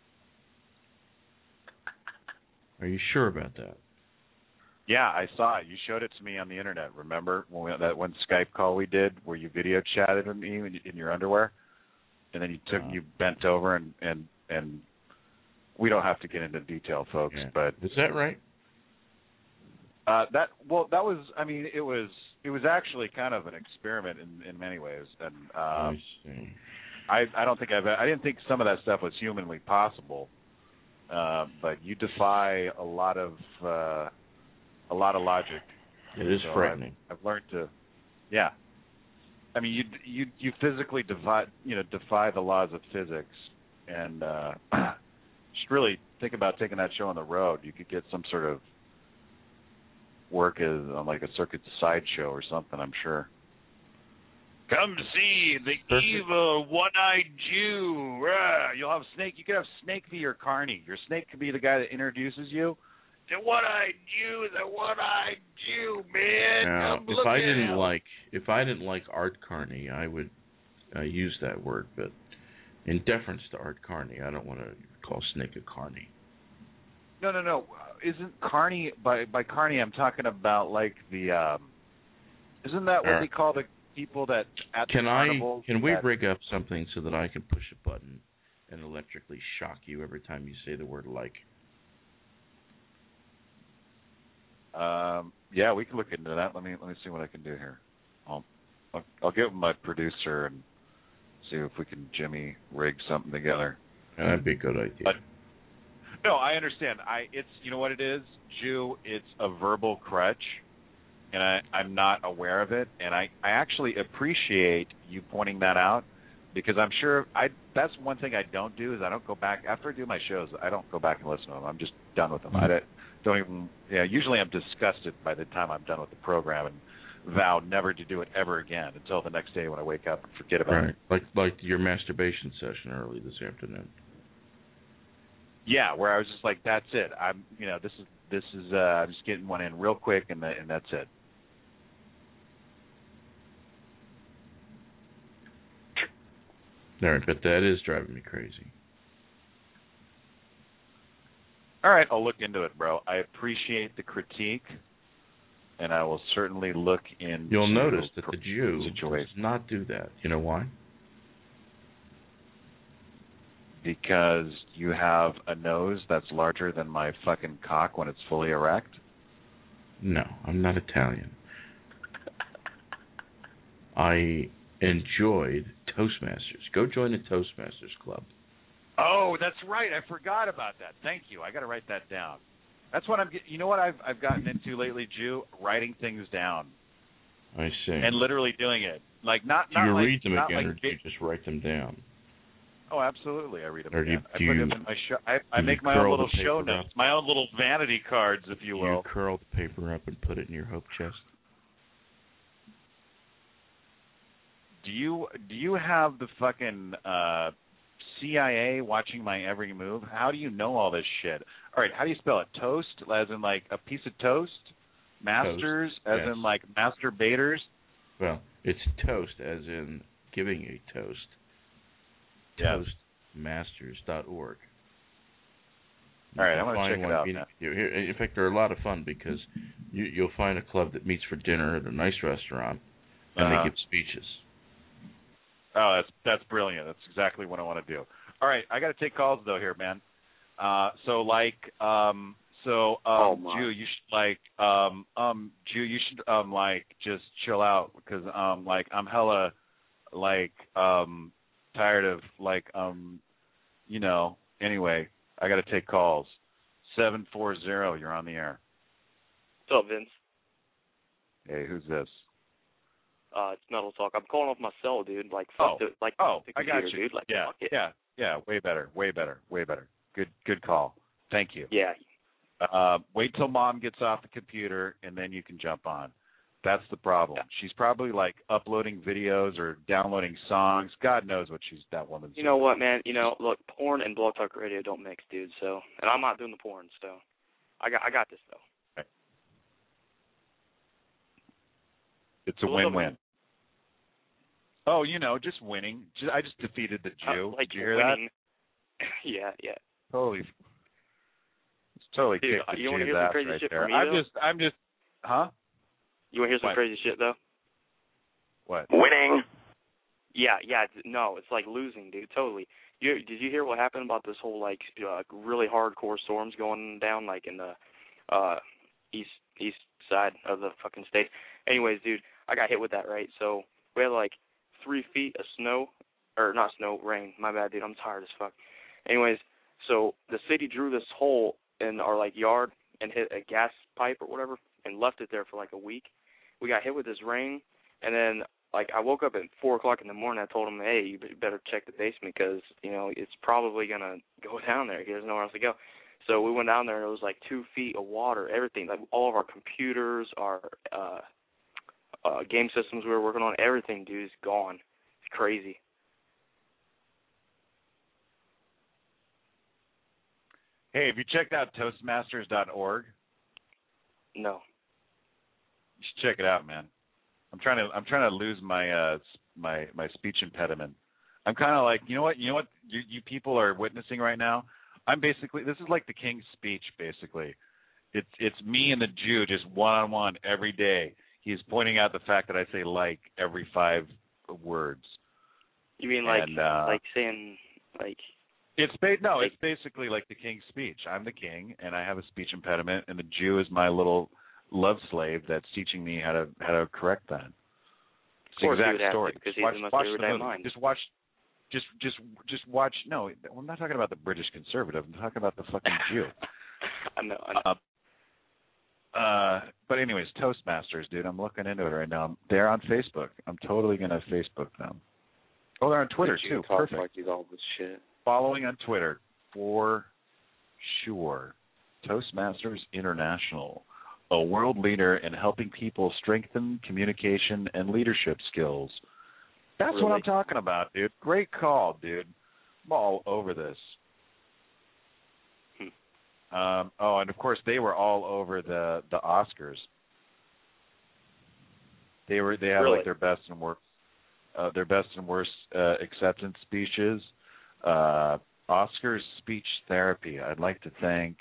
Are you sure about that? Yeah, I saw it. You showed it to me on the internet. Remember when we, that one Skype call we did where you video chatted with me in, in your underwear, and then you took Uh, you bent over and and and we don't have to get into detail, folks. Yeah. But Is that right? uh, that well, that was. I mean, it was it was actually kind of an experiment in in many ways, and um, I see. I I don't think I've I didn't think some of that stuff was humanly possible, uh, but you defy a lot of uh, a lot of logic. It is so frightening. I've, I've learned to, yeah. I mean, you you you physically defy you know defy the laws of physics, and uh, just really think about taking that show on the road. You could get some sort of work as on like a circuit sideshow or something. I'm sure. Come see the evil one-eyed Jew. Rah. You'll have Snake. You could have Snake be your carny. Your Snake could be the guy that introduces you. The one-eyed Jew is a one-eyed Jew, man. Now, Come if look I at didn't him. like if I didn't like Art Carney, I would uh, use that word. But in deference to Art Carney, I don't want to call Snake a carny. No, no, no. Isn't Carney by by Carney? I'm talking about like the. Um, isn't that what Uh, they call the people that at Can the I? carnivals Can we that- rig up something so that I can push a button and electrically shock you every time you say the word like? Um, yeah, we can look into that. Let me let me see what I can do here. I'll I'll, I'll get with my producer and see if we can Jimmy rig something together. That'd be a good idea. But no, I understand. I it's you know what it is, Jew. It's a verbal crutch, and I I'm not aware of it, and I I actually appreciate you pointing that out because I'm sure I that's one thing I don't do is I don't go back after I do my shows. I don't go back and listen to them. I'm just done with them. I don't, don't even. Yeah, usually I'm disgusted by the time I'm done with the program and vow never to do it ever again until the next day when I wake up and forget about Right, it. like like your masturbation session early this afternoon. Yeah, where I was just like, that's it. I'm, you know, this is this is. Uh, I'm just getting one in real quick, and the, and that's it. All right, but that is driving me crazy. All right, I'll look into it, bro. I appreciate the critique, and I will certainly look into. You'll notice that the pr- Jew situation. does not do that. You know why? Because you have a nose that's larger than my fucking cock when it's fully erect? No, I'm not Italian. I enjoyed Toastmasters. Go join the Toastmasters Club. Oh, that's right. I forgot about that. Thank you. I got to write that down. That's what I'm. get- You know what I've I've gotten into lately, Jew? Writing things down I see. and literally doing it. Like not do not you like, read them not again, like or do you just write them down? Oh, absolutely. I read them Or do you- again. I do put you- them in my show. I, I do make you my own curl little the show paper notes, up? my own little vanity cards, if you Do will. you curl the paper up and put it in your hope chest? Do you do you have the fucking uh, C I A watching my every move? How do you know all this shit? All right, how do you spell it? Toast, as in like a piece of toast? Masters, Toast, as yes. in like masturbators? Well, it's toast, as in giving a toast. Yes. toastmasters dot org. All right, You I'm can gonna find check it one out meeting- now. you- here- In fact, they're a lot of fun because you, you'll find a club that meets for dinner at a nice restaurant, and Uh-huh. they give speeches. Oh, that's that's brilliant. That's exactly what I want to do. All right, I got to take calls though here, man. Uh, so like, um, so um, Oh, my. Jew, you should like, um, um, Jew, you should um, like just chill out because um, like I'm hella, like, um, tired of like, um, you know. Anyway, I got to take calls. Seven four zero, you're on the air. What's up, Vince? Hey, who's this? Uh, it's Metal Talk. I'm calling off my cell, dude. Like, Oh, fuck the, like, oh, the I computer, got you. dude. Like, yeah, fuck it. yeah, yeah. Way better, way better, way better. Good, good call. Thank you. Yeah. Uh, wait till mom gets off the computer and then you can jump on. That's the problem. Yeah. She's probably like uploading videos or downloading songs. God knows what she's that woman's. You know what, man? You know, look, porn and Blog Talk Radio don't mix, dude. So, and I'm not doing the porn, so I got, I got this though. It's a So what's up, win-win. Oh, you know, just winning. Just, I just defeated the Jew. Uh, like Did you hear winning. yeah, yeah. that? Totally. It's totally Dude, kicked the you wanna Jew's hear some ass crazy right shit there. from me, I'm though? just, I'm just, huh? You want to hear some What? crazy shit though? What? Winning. Yeah, yeah. it's- No, it's like losing, dude. Totally. You did you hear what happened about this whole like uh, really hardcore storms going down like in the uh, east east side of the fucking state. Anyways, dude, I got hit with that, right? So we had like three feet of snow, or not snow, rain. My bad, dude. I'm tired as fuck. Anyways, so the city drew this hole in our like yard and hit a gas pipe or whatever and left it there for like a week. We got hit with this rain, and then like I woke up at four o'clock in the morning. I told him, hey, you better check the basement because you know it's probably gonna go down there. There's nowhere else to go. So we went down there, and it was like two feet of water, everything, like all of our computers, our uh, uh, game systems we were working on, everything, dude, is gone. It's crazy. Hey, have you checked out Toastmasters dot org? No. You should check it out, man. I'm trying to I'm trying to lose my uh my my speech impediment. I'm kind of like, you know what, you know what you, you people are witnessing right now. I'm basically, this is like the King's Speech, basically. It's it's me and the Jew just one on one every day. He's pointing out the fact that I say like every five words. You mean like and, uh, like saying like? It's ba- no, it's basically like the King's Speech. I'm the king, and I have a speech impediment, and the Jew is my little love slave that's teaching me how to how to correct that. It's the exact story. Because watch, he's the most watch erudite the movie. mind. Just watch. Just, just, just watch. No, I'm not talking about the British conservative. I'm talking about the fucking Jew. I know. I know. Uh, uh, but anyways, Toastmasters, dude. I'm looking into it right now. They're on Facebook. I'm totally gonna Facebook them. Oh, they're on Twitter too. Perfect. Like he's all this shit. Following on Twitter for sure. Toastmasters International, a world leader in helping people strengthen communication and leadership skills. That's really? what I'm talking about, dude. Great call, dude. I'm all over this. Hmm. Um, oh, and of course they were all over the, the Oscars. They were they had really? like their best and worst uh, their best and worst uh, acceptance speeches. Uh, Oscars speech therapy. I'd like to thank.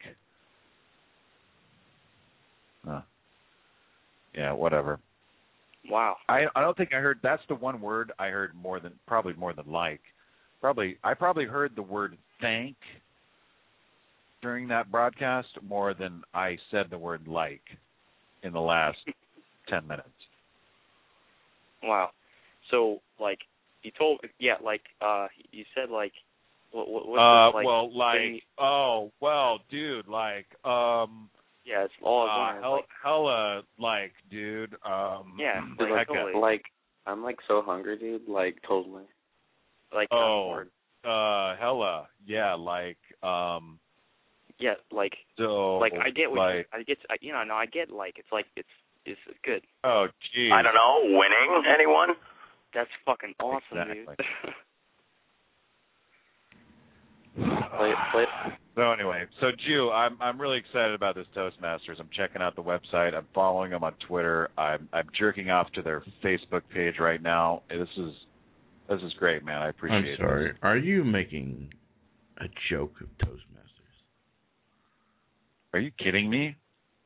Uh, yeah, whatever. Wow. I I don't think I heard. That's the one word I heard more than probably more than like. Probably I probably heard the word thank during that broadcast more than I said the word like in the last ten minutes. Wow. So like you told yeah like uh you said like what what what's uh this, like, well like thing? oh well dude like um. Yeah, it's all uh, uh, hell, like, hella like, dude. Um, yeah, Dude, like, like, totally. like, I'm like so hungry, dude. Like, totally. Like, oh, um, uh, hella, yeah, like, um, yeah, like, so, like I get what like, you, I get, I, you know, no, I get like it's like it's it's good. oh, geez. I don't know. Winning? Anyone? That's fucking awesome, Exactly. dude. Play it, play it. So anyway, so Jew, I'm I'm really excited about this Toastmasters. I'm checking out the website. I'm following them on Twitter. I'm I'm jerking off to their Facebook page right now. This is this is great, man. I appreciate I'm it. sorry. Are you making a joke of Toastmasters? Are you kidding me?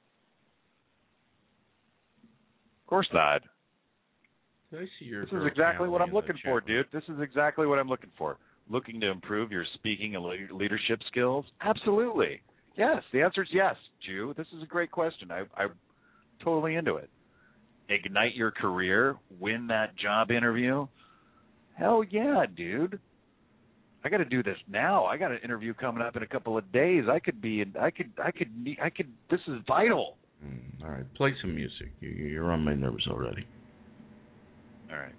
Of course not. Did I see your This girl is exactly Callie what I'm in the looking chat for, room? dude. This is exactly what I'm looking for. Looking to improve your speaking and le- leadership skills? Absolutely. Yes. The answer is yes, Jew. This is a great question. I, I'm totally into it. Ignite your career? Win that job interview? Hell yeah, dude. I got to do this now. I got an interview coming up in a couple of days. I could be in, I could I could I could this is vital. Mm, all right, play some music. You, you're on my nerves already. All right.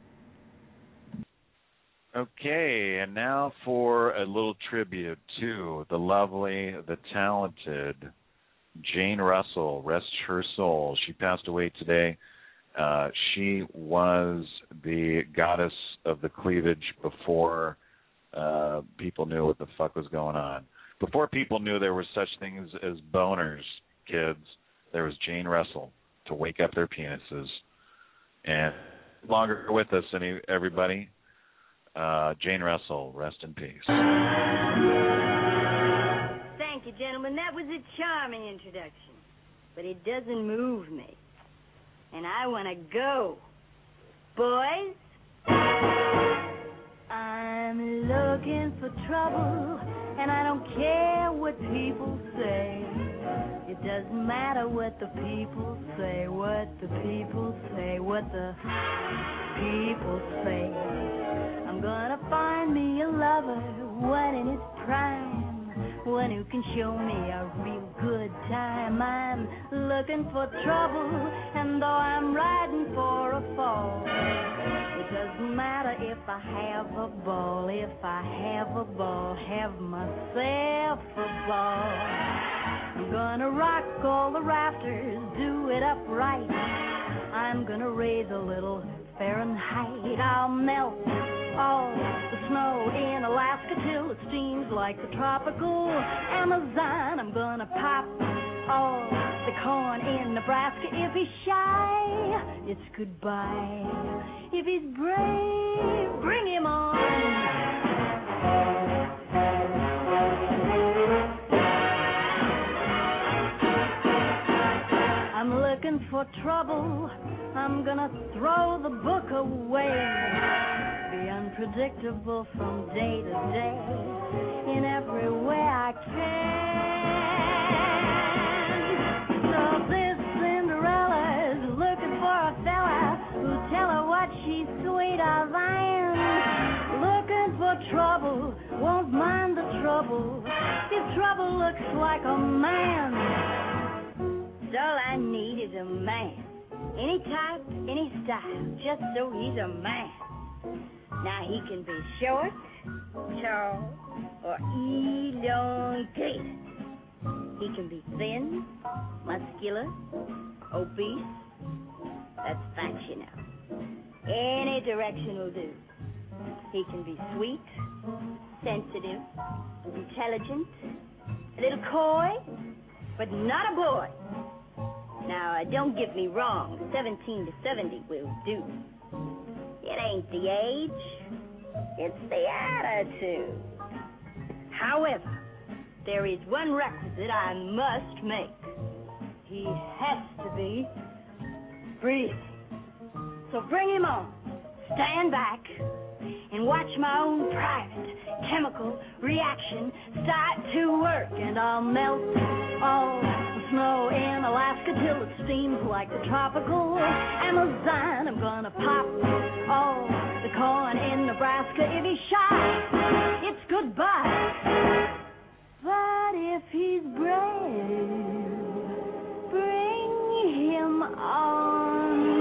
Okay, and now for a little tribute to the lovely, the talented Jane Russell. Rest her soul. She passed away today. Uh, she was the goddess of the cleavage before uh, people knew what the fuck was going on. Before people knew there were such things as boners, kids, there was Jane Russell to wake up their penises. And no longer with us, any everybody. Uh, Jane Russell, rest in peace. Thank you, gentlemen. That was a charming introduction. But it doesn't move me. And I want to go. Boys? I'm looking for trouble, and I don't care what people say. It doesn't matter what the people say, what the people say, what the people say. I'm gonna find me a lover, one in his prime, one who can show me a real good time. I'm looking for trouble, and though I'm riding for a fall, it doesn't matter if I have a ball, if I have a ball, have myself a ball. I'm gonna rock all the rafters, do it upright. I'm gonna raise a little Fahrenheit. I'll melt all the snow in Alaska till it steams like the tropical Amazon. I'm gonna pop all the corn in Nebraska. If he's shy, it's goodbye. If he's brave, bring him on. I'm looking for trouble, I'm gonna throw the book away. Be unpredictable from day to day, in every way I can. So this Cinderella is looking for a fella who'll tell her what she's sweet as iron. Looking for trouble, won't mind the trouble, if trouble looks like a man. All I need is a man, any type, any style, just so he's a man. Now he can be short, tall, or elongated. He can be thin, muscular, obese. That's fat, you know. Any direction will do. He can be sweet, sensitive, intelligent, a little coy, but not a boy. Now, uh, don't get me wrong, seventeen to seventy will do. It ain't the age, it's the attitude. However, there is one requisite I must make. He has to be breathing. So bring him on, stand back, and watch my own private chemical reaction start to work, and I'll melt all the snow in Alaska till it steams like the tropical Amazon. I'm gonna pop all the corn in Nebraska. If he's shy, it's goodbye. But if he's brave, bring him on.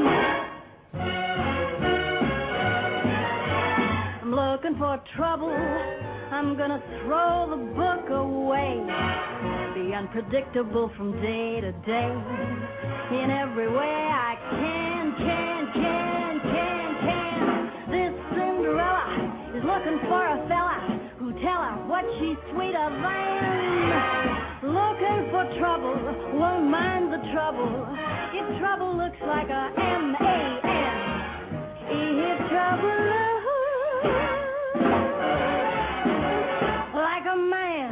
I'm looking for trouble, I'm gonna throw the book away. Be unpredictable from day to day, in every way I can, can, can, can, can. This Cinderella is looking for a fella who tell her what she's sweeter than. Looking for trouble, won't mind the trouble, if trouble looks like a M A N. If trouble looks like a man.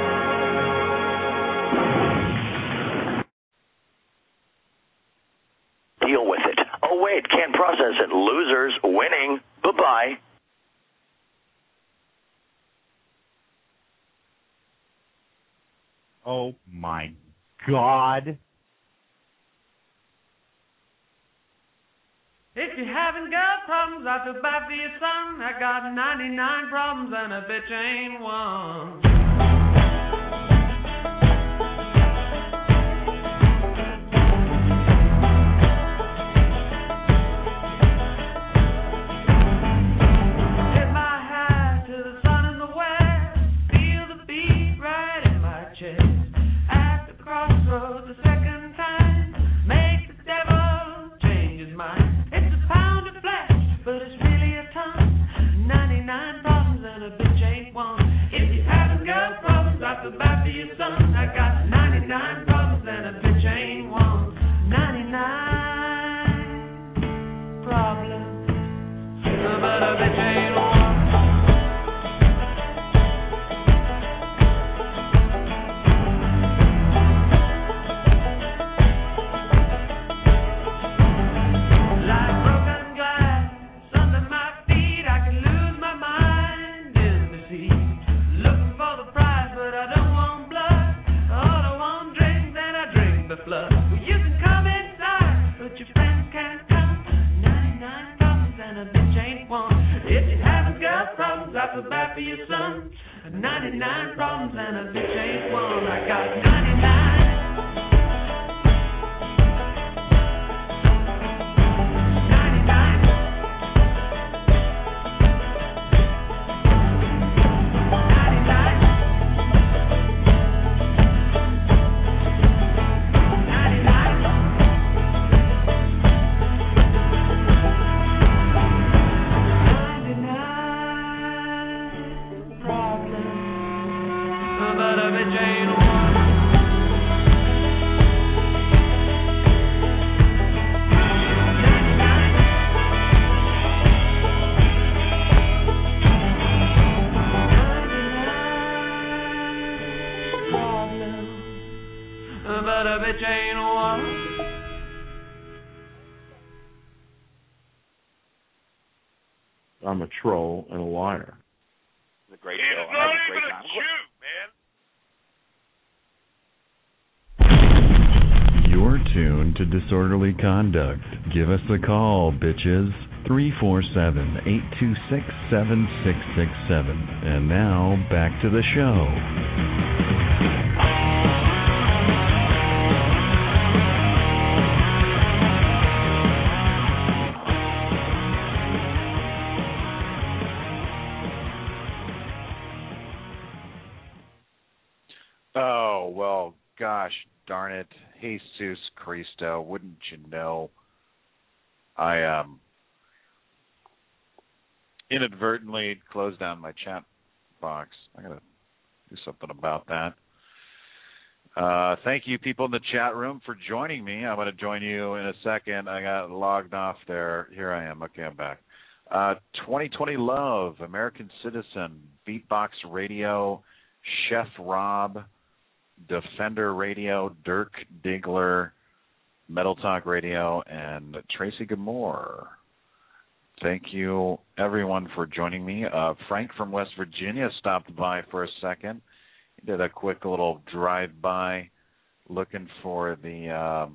Deal with it. Oh, wait, can't process it. Losers winning. Bye-bye. Oh, my God. If you haven't got problems, I feel bad for your son. I got ninety-nine problems and a bitch ain't one. But it's really a ton. ninety-nine problems and a bitch ain't one. If you haven't got ninety-nine problems and a bitch ain't one. I got ninety-nine. I'm a troll and a liar. It's a great And show. it's I'm not having a even great a time. Jew, man. You're tuned to Disorderly Conduct. Give us a call, bitches. three four seven, eight two six, seven six six seven. And now, back to the show. Oh, well, gosh darn it. Jesus Cristo, wouldn't you know? I um inadvertently closed down my chat box. I gotta do something about that. Uh, thank you, people in the chat room, for joining me. I'm gonna join you in a second. I got logged off there. Here I am. Okay, I'm back. Uh, twenty twenty Love, American Citizen, Beatbox Radio, Chef Rob, Defender Radio, Dirk Diggler, Metal Talk Radio, and Tracy Gilmore. Thank you, everyone, for joining me. Uh, Frank from West Virginia stopped by for a second. He did a quick little drive-by, looking for the um,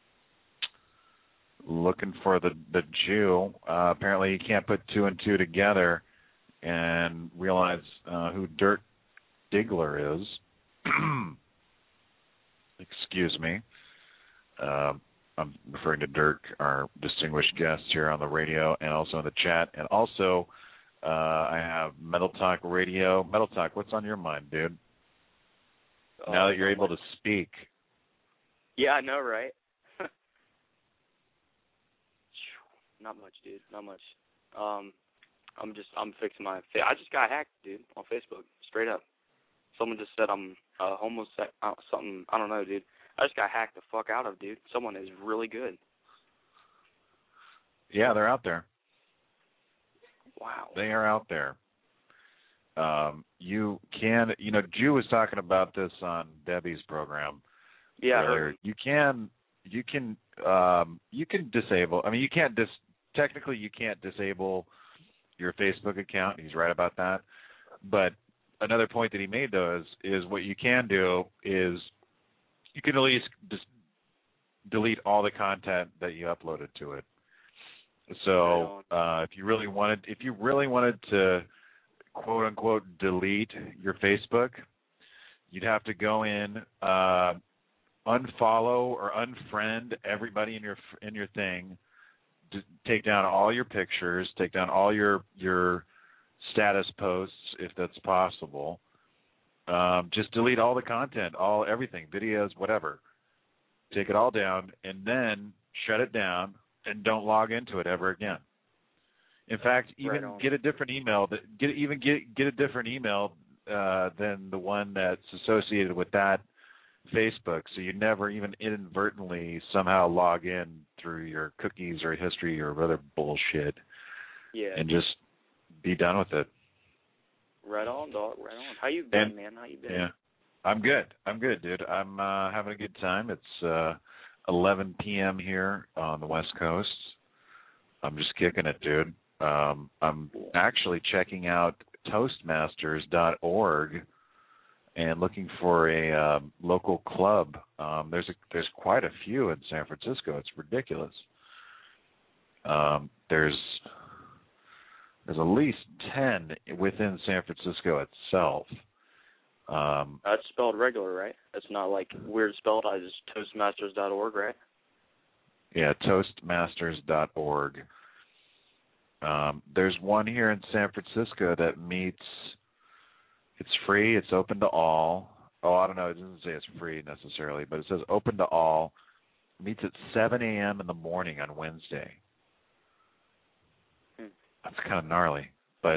looking for the the Jew. Uh, apparently, he can't put two and two together and realize uh, who Dirk Diggler is. Excuse me. Uh, I'm referring to Dirk, our distinguished guest here on the radio and also in the chat. And also, uh, I have Metal Talk Radio. Metal Talk, what's on your mind, dude? Oh, now that you're able to speak. Yeah, I know, right? Not much, dude. Not much. Um, I'm just, I'm fixing my. Fa- I just got hacked, dude, on Facebook, straight up. Someone just said I'm uh, homosexual, uh, something. I don't know, dude. I just got hacked the fuck out of, dude. Someone is really good. Yeah, they're out there. Wow. They are out there. Um, you can, you know, Jew was talking about this on Debbie's program. Yeah. Where you can, you can, um, you can disable. I mean, you can't dis. Technically, you can't disable your Facebook account. He's right about that. But another point that he made, though, is is what you can do is you can at least just delete all the content that you uploaded to it. So uh, if you really wanted, if you really wanted to, quote unquote, delete your Facebook, you'd have to go in, uh, unfollow or unfriend everybody in your in your thing, to take down all your pictures, take down all your your status posts if that's possible. Um, just delete all the content, all everything, videos, whatever. Take it all down and then shut it down and don't log into it ever again. In fact, even Right get a different email. That get even get get a different email uh, than the one that's associated with that Facebook, so you never even inadvertently somehow log in through your cookies or history or other bullshit. Yeah. And just be done with it. Right on, dog. Right on. How you been, And, man? How you been? Yeah, I'm good. I'm good, dude. I'm uh, having a good time. It's uh, eleven p.m. here on the West Coast. I'm just kicking it, dude. Um, I'm actually checking out Toastmasters dot org and looking for a uh, local club. Um, there's a, there's quite a few in San Francisco. It's ridiculous. Um, there's There's at least ten within San Francisco itself. Um, That's spelled regular, right? It's not like weird spelled. I just toastmasters dot org, right? Yeah, toastmasters dot org. Um, there's one here in San Francisco that meets. It's free. It's open to all. Oh, I don't know. It doesn't say it's free necessarily, but it says open to all. Meets at seven a.m. in the morning on Wednesday. Hmm. That's kind of gnarly, but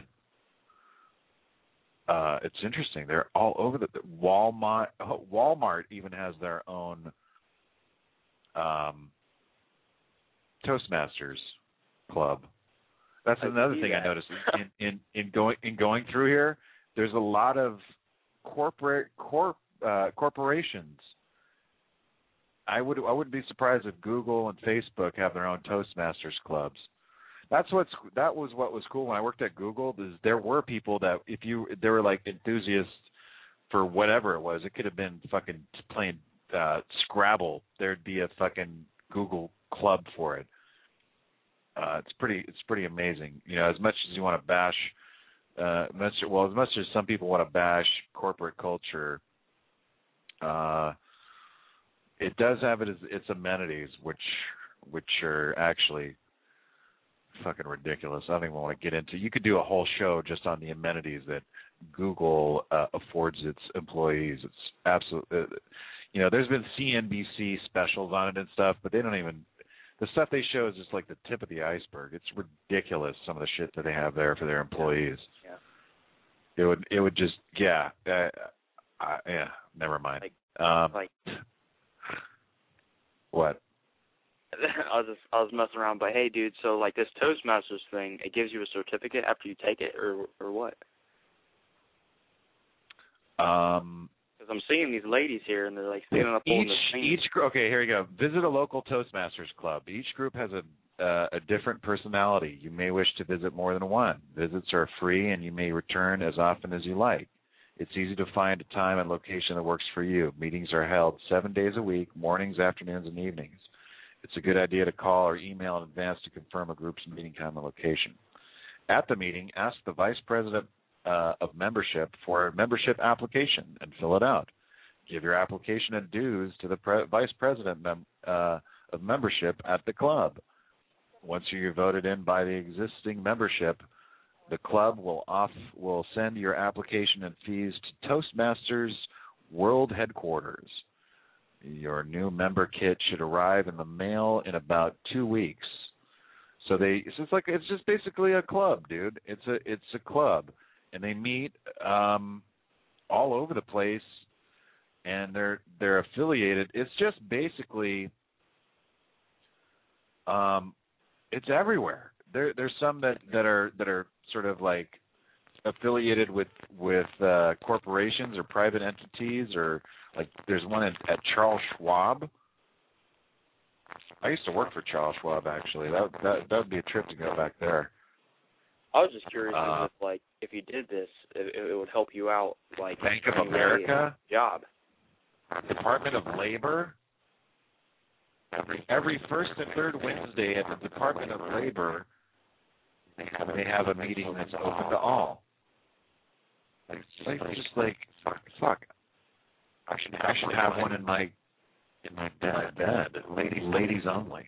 uh, it's interesting. They're all over the Walmart. Walmart even has their own um, Toastmasters club. That's I another see thing that. I noticed in, in, in going in going through here. There's a lot of corporate corp uh, corporations. I would I wouldn't be surprised if Google and Facebook have their own Toastmasters clubs. That's what's that was what was cool when I worked at Google. Is there were people that if you there were like enthusiasts for whatever it was. It could have been fucking playing uh, Scrabble. There'd be a fucking Google club for it. Uh, it's pretty it's pretty amazing. You know, as much as you want to bash. Uh, much, well, as much as some people want to bash corporate culture, uh, it does have it as its amenities, which which are actually fucking ridiculous. I don't even want to get into. You could do a whole show just on the amenities that Google uh, affords its employees. It's absolute. Uh, you know, there's been C N B C specials on it and stuff, but they don't even. The stuff they show is just like the tip of the iceberg. It's ridiculous, some of the shit that they have there for their employees. Yeah. It would, it would just, yeah, uh, uh, yeah. Never mind. Like, um, like what? I was just, I was messing around, but hey, dude. So like this Toastmasters thing, it gives you a certificate after you take it, or or what? Um. Because I'm seeing these ladies here, and they're like standing up holding Each the thing. each group. Okay, here you go. Visit a local Toastmasters club. Each group has a uh, a different personality. You may wish to visit more than one. Visits are free, and you may return as often as you like. It's easy to find a time and location that works for you. Meetings are held seven days a week, mornings, afternoons, and evenings. It's a good idea to call or email in advance to confirm a group's meeting time and location. At the meeting, ask the vice president uh, of membership for a membership application and fill it out. Give your application and dues to the pre- vice president mem- uh, of membership at the club. Once you're voted in by the existing membership, the club will off will send your application and fees to Toastmasters World Headquarters. Your new member kit should arrive in the mail in about two weeks. So they it's just like it's just basically a club, dude. It's a it's a club, and they meet um, all over the place. And they're they're affiliated. It's just basically, um, it's everywhere. There there's some that, that are that are sort of like affiliated with with uh, corporations or private entities, or like there's one at, at Charles Schwab. I used to work for Charles Schwab actually. That that that would be a trip to go back there. I was just curious Uh, if like if you did this, it, it would help you out, like Bank of anyway, America? job. Department of Labor. Every every first and third Wednesday at the Department of Labor, they have, they have a meeting that's open to all. Like, like just like fuck, fuck. I should I should have one in my in my bed, bed. Ladies ladies only.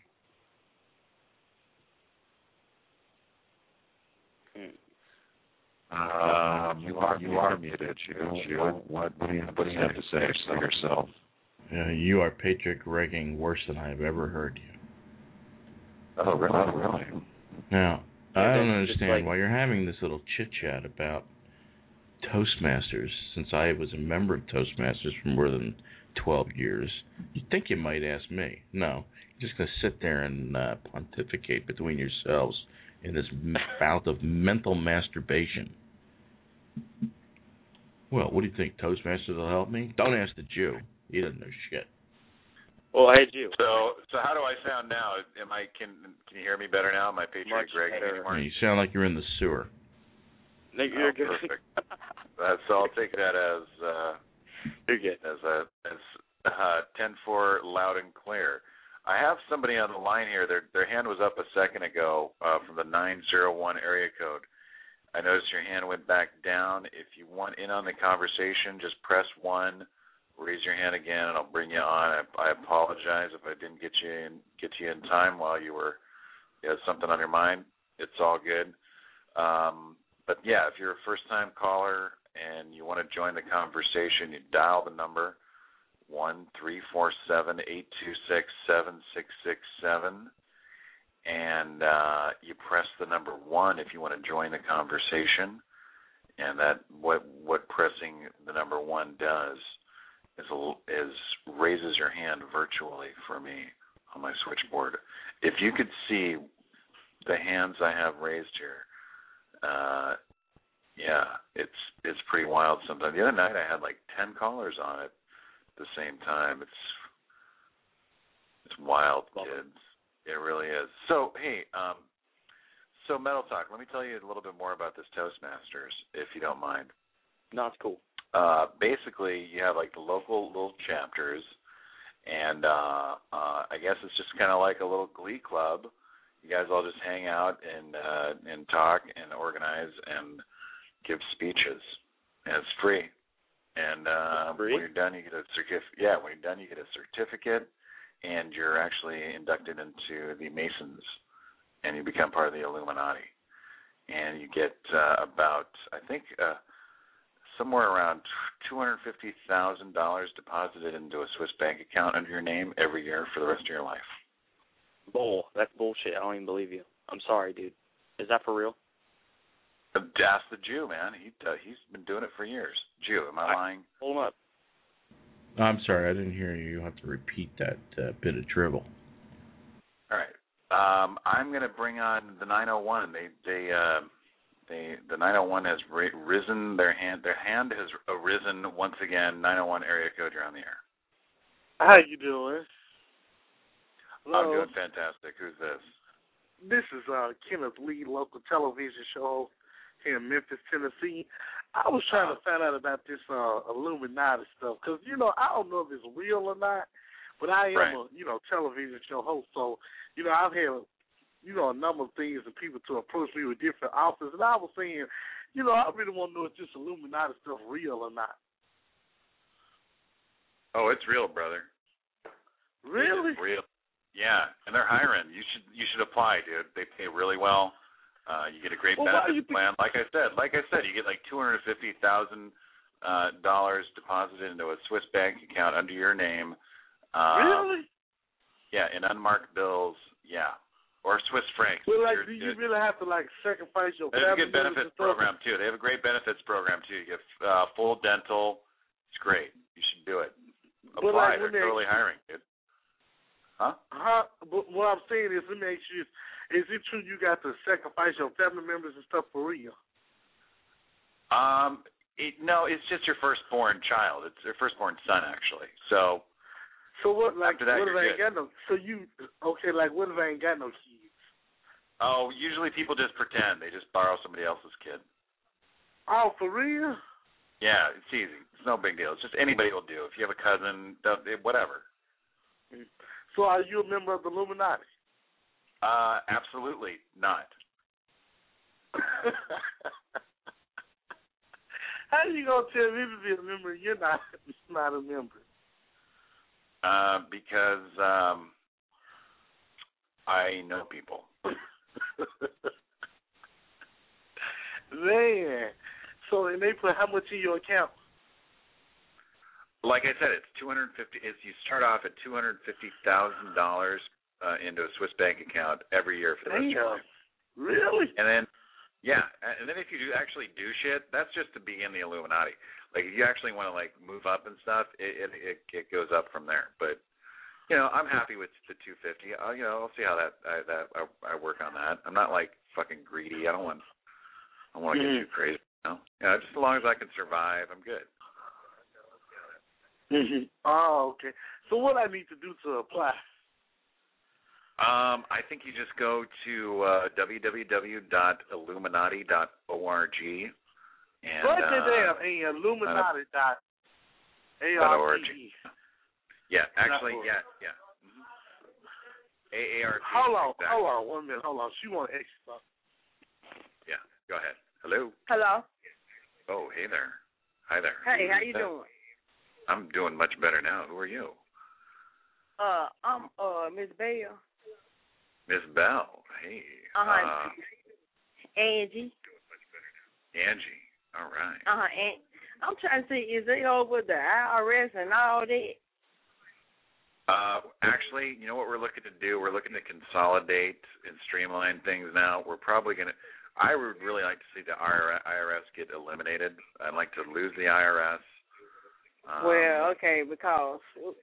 Um, you are you are muted. You, you what what do you what do you have to say for yourself? Uh, you are Patrick Regging worse than I have ever heard you. Oh really? Oh, really? Now Yeah, I don't that's just understand like- why you're having this little chit chat about Toastmasters. Since I was a member of Toastmasters for more than twelve years, you'd think you might ask me. No, you're just gonna sit there and uh, pontificate between yourselves in this bout of mental masturbation. Well, what do you think? Toastmasters will help me? Don't ask the Jew. He doesn't know shit. Well, hey, Jew. So so how do I sound now? Am I can can you hear me better now? Am I Patrick Much Greg better. anymore? You sound like you're in the sewer. Nick, you're Oh, good. perfect. That's so I'll take that as uh, You're good. as a as uh, ten four loud and clear. I have somebody on the line here. Their their hand was up a second ago uh, from the nine zero one area code. I noticed your hand went back down. If you want in on the conversation, just press one, raise your hand again, and I'll bring you on. I, I apologize if I didn't get you in, get you in time while you were you had something on your mind. It's all good. Um, but yeah, if you're a first-time caller and you want to join the conversation, you dial the number one three four seven eight two six seven six six seven. And uh, you press the number one if you want to join the conversation, and that what what pressing the number one does is is raises your hand virtually for me on my switchboard. If you could see the hands I have raised here, uh, yeah, it's it's pretty wild. Sometimes the other night I had like ten callers on it at the same time. It's it's wild, kids. It really is. So, hey, um, so Metal Talk, let me tell you a little bit more about this Toastmasters, if you don't mind. No, it's cool. Uh, basically, you have like the local little chapters, and uh, uh, I guess it's just kind of like a little glee club. You guys all just hang out and uh, and talk and organize and give speeches, and it's free. And uh, free? when you're done, you get a certificate. Yeah, when you're done, you get a certificate. And you're actually inducted into the Masons, and you become part of the Illuminati. And you get uh, about, I think, uh, somewhere around two hundred fifty thousand dollars deposited into a Swiss bank account under your name every year for the rest of your life. Bull. That's bullshit. I don't even believe you. I'm sorry, dude. Is that for real? Ask the Jew, man. He uh, he's been doing it for years. Jew, am I, I lying? Hold him up. I'm sorry, I didn't hear you. You'll have to repeat that uh, bit of dribble. All right. Um, I'm going to bring on the nine oh one. They, they, uh, they, the nine oh one has ri- risen. Their hand, their hand has arisen once again. nine oh one area code. You're on the air. How you doing? Hello. I'm doing fantastic. Who's this? This is uh, Kenneth Lee, local television show here in Memphis, Tennessee. I was trying to find out about this uh, Illuminati stuff because, you know, I don't know if it's real or not, but I am right. a, you know, television show host. So, you know, I've had, you know, a number of things and people to approach me with different offers. And I was saying, you know, I really want to know if this Illuminati stuff real or not. Oh, it's real, brother. Really? It's real. Yeah, and they're hiring. You should you should apply, dude. They pay really well. Uh, you get a great well, benefits plan. Like I said, like I said, you get like two hundred fifty thousand uh, dollars deposited into a Swiss bank account under your name. Uh, really? Yeah, in unmarked bills. Yeah, or Swiss francs. Well, like, You're, do you you're, really have to like sacrifice your? They have a good benefits program too. They have a great benefits program too. You get uh, full dental. It's great. You should do it. Apply. Like, They're they, totally hiring, dude. Huh? Huh? But what I'm saying is, let me ask you. Is it true you got to sacrifice your family members and stuff for real? Um, it, no, it's just your firstborn child. It's your firstborn son, actually. So, so what? Like, after that, what if you're I ain't good. got no? So you okay? Like, what if I ain't got no kids? Oh, usually people just pretend. They just borrow somebody else's kid. Oh, for real? Yeah, it's easy. It's no big deal. It's just anybody will do. If you have a cousin, whatever. So, are you a member of the Illuminati? Uh, absolutely not. How you gonna tell me to be a member and you're not not a member? Uh, because um, I know people. Man, so and they put how much in your account? Like I said, it's two hundred fifty. It's you start off at two hundred fifty thousand dollars. Uh, into a Swiss bank account every year for the rest of your life. Really? And then, yeah, and then if you do actually do shit, that's just to be in the Illuminati. Like if you actually want to like move up and stuff, it it it, it goes up from there. But you know, I'm happy with the two fifty. Uh, you know, I'll see how that I, that I, I work on that. I'm not like fucking greedy. I don't want I don't want to mm-hmm. get too crazy. You know, you know, just as long as I can survive, I'm good. Mm-hmm. Oh, okay. So what I need to do to apply? Um, I think you just go to uh, w w w dot illuminati dot org and right uh, there, a Illuminati dot org. Yeah, actually, yeah, yeah. Mm-hmm. A A R T. Hold on, exactly. hold on, one minute, hold on. She want to ask you something. Yeah, go ahead. Hello. Hello. Oh, hey there. Hi there. Hey, Who how is you that? doing? I'm doing much better now. Who are you? Uh, I'm uh Miss Bell. Miss Bell. Hey. Uh-huh. Uh, Angie. Angie. All right. Uh-huh. And I'm trying to see, is it over the I R S and all that? Uh, actually, you know what we're looking to do? We're looking to consolidate and streamline things now. We're probably going to, I would really like to see the I R S get eliminated. I'd like to lose the I R S. Um, Well, okay, because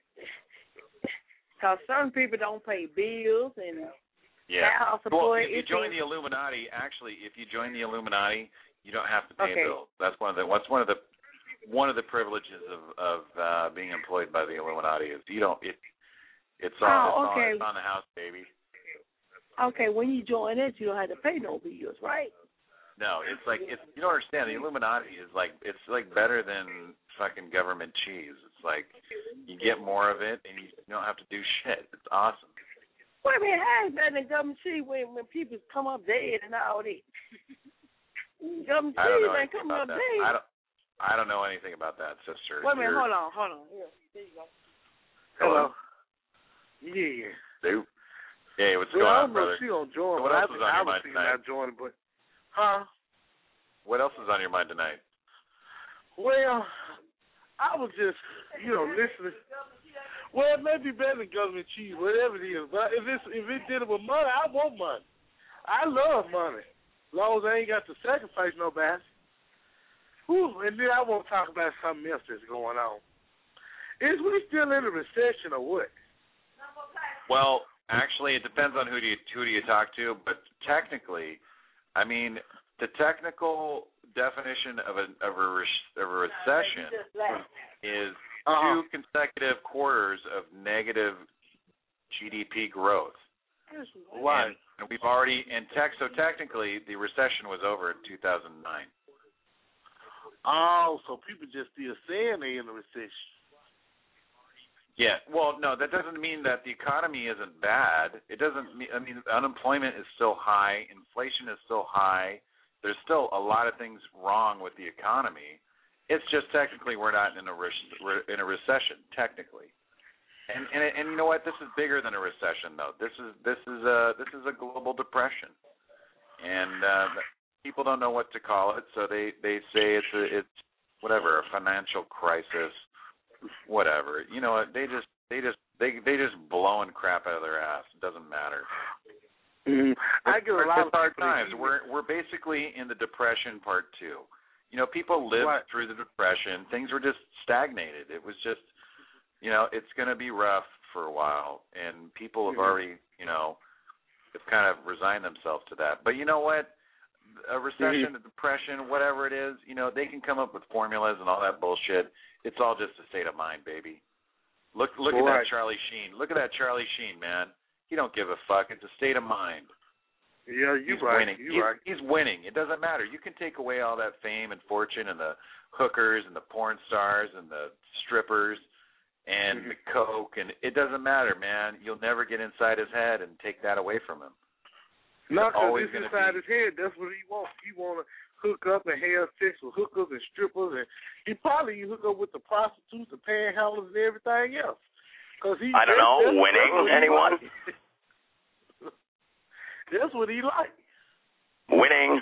because some people don't pay bills and yeah. house Well, support. if you It's join in- the Illuminati, actually, if you join the Illuminati, you don't have to pay Okay. a bill. That's one of the, what's one of the, one of the privileges of of uh, being employed by the Illuminati is you don't it. It's on, Oh, it's, okay. on, it's on the house, baby. Okay, when you join it, you don't have to pay no bills, right? No, it's like it's you don't understand. The Illuminati is like it's like better than fucking government cheese. It's like you get more of it and you don't have to do shit. It's awesome. Wait a minute, how is that in government see when when people come up dead and all that? Government I don't know cheese ain't anything coming about up that. dead. I don't. I don't know anything about that, sister. Wait a minute, You're- hold on, hold on. Here, there you go. Hello. Yeah. Dude. Hey, what's well, going I on, don't know brother? if she don't join, So what but else I, is on I your was mind thinking tonight? about joining, but huh? What else is on your mind tonight? Well, I was just, you know, listening. Well, it may be better than government cheese, whatever it is. But if it's if it did it with money, I want money. I love money, as long as I ain't got to sacrifice nobody. Whew, and then I want to talk about something else that's going on. Is we still in a recession or what? Well, actually, it depends on who do you who do you talk to. But technically, I mean, the technical definition of a of a, of a recession is Uh-huh. two consecutive quarters of negative G D P growth. Why? And, and we've already and tech. So technically, the recession was over in two thousand nine. Oh, so people just still saying they in a recession. Yeah, well, no, that doesn't mean that the economy isn't bad. It doesn't mean, I mean, unemployment is still high, inflation is still high. There's still a lot of things wrong with the economy. It's just technically we're not in a re- we're in a recession technically. And, and and you know what? This is bigger than a recession, though. This is this is a this is a global depression, and uh, people don't know what to call it, so they, they say it's a, it's whatever, a financial crisis. Whatever, you know, they just they just they they just blowing crap out of their ass. It doesn't matter. Mm-hmm. I get a lot it's of hard people times. that- We're we're basically in the depression part two. You know, people lived Right. through the depression. Things were just stagnated. It was just, you know, it's going to be rough for a while, and people have Mhm. already, you know, have kind of resigned themselves to that. But you know what? A recession, Mhm. a depression, whatever it is, you know, they can come up with formulas and all that bullshit. It's all just a state of mind, baby. Look, look at Right. that Charlie Sheen. Look at that Charlie Sheen, man. He don't give a fuck. It's a state of mind. Yeah, you He's right. winning. You he's, right. he's winning. It doesn't matter. You can take away all that fame and fortune and the hookers and the porn stars and the strippers and Mhm. the coke, and it doesn't matter, man. You'll never get inside his head and take that away from him. No, It's because always it's gonna inside be- his head. That's what he wants. He want to hook up and have sex with hookers and strippers, and he probably hook up with the prostitutes, the panhandlers, and everything else. Cause he, I don't that's- know. that's- Winning? that's what he Anyone? like. That's what he like. Winning.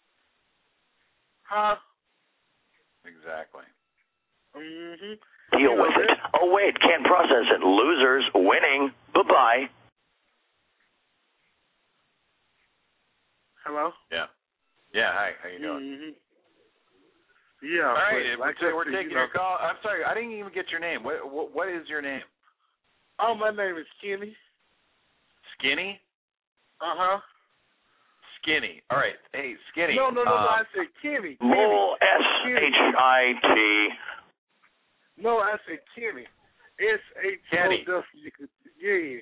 Huh? Exactly. Mm-hmm. Deal with it. Oh, wait, can't process it. Losers. Winning. Bye-bye. Hello? Yeah. Yeah, hi. How you doing? Mm-hmm. Yeah. All right, but we're, like ta- I we're said, taking you know, your call. I'm sorry, I didn't even get your name. What, what What is your name? Oh, my name is Kenny. Skinny? Uh-huh. Skinny. All right. Hey, Skinny. No, no, no, no, um, I said Kenny. Bull. S H I T. No, I said Kenny. S H O W. Yeah.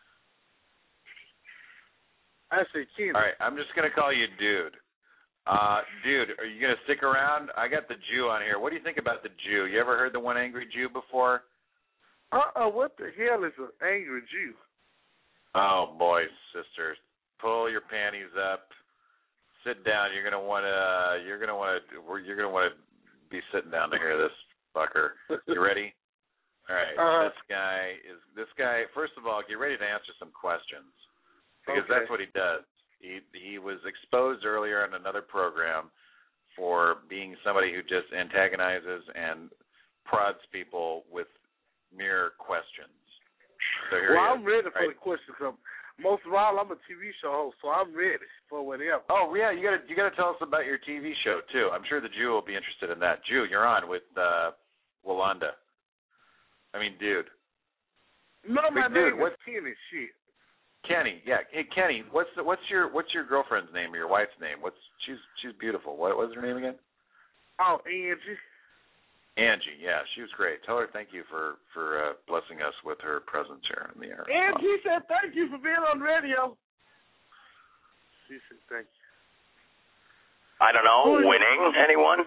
I said Kenny. All right, I'm just going to call you Dude. Uh, dude, are you going to stick around? I got the Jew on here. What do you think about the Jew? You ever heard the one angry Jew before? Uh-uh, what the hell is an angry Jew? Oh, boy, sisters. Pull your panties up. sit down. You're gonna want to. You're gonna want to. You're gonna want to be sitting down to hear this fucker. You ready? All right. Uh, this guy is. This guy. First of all, get ready to answer some questions because okay. that's what he does. He he was exposed earlier on another program for being somebody who just antagonizes and prods people with mere questions. So here well, he is. I'm ready for right. the questions. Most of all, I'm a T V show host, so I'm ready for whatever. Oh yeah, you gotta you gotta tell us about your T V show too. I'm sure the Jew will be interested in that. Jew, you're on with uh, Walanda. I mean, dude. No, my Wait, name dude, what, is Kenny. Shit. Kenny, yeah. Hey, Kenny, what's the, what's your what's your girlfriend's name or your wife's name? What's she's she's beautiful. What was her name again? Oh, Angie. Angie, yeah, she was great. Tell her thank you for for uh, blessing us with her presence here in the air. Angie said thank you for being on radio. She said thank you. I don't know. Who winning? Is, anyone?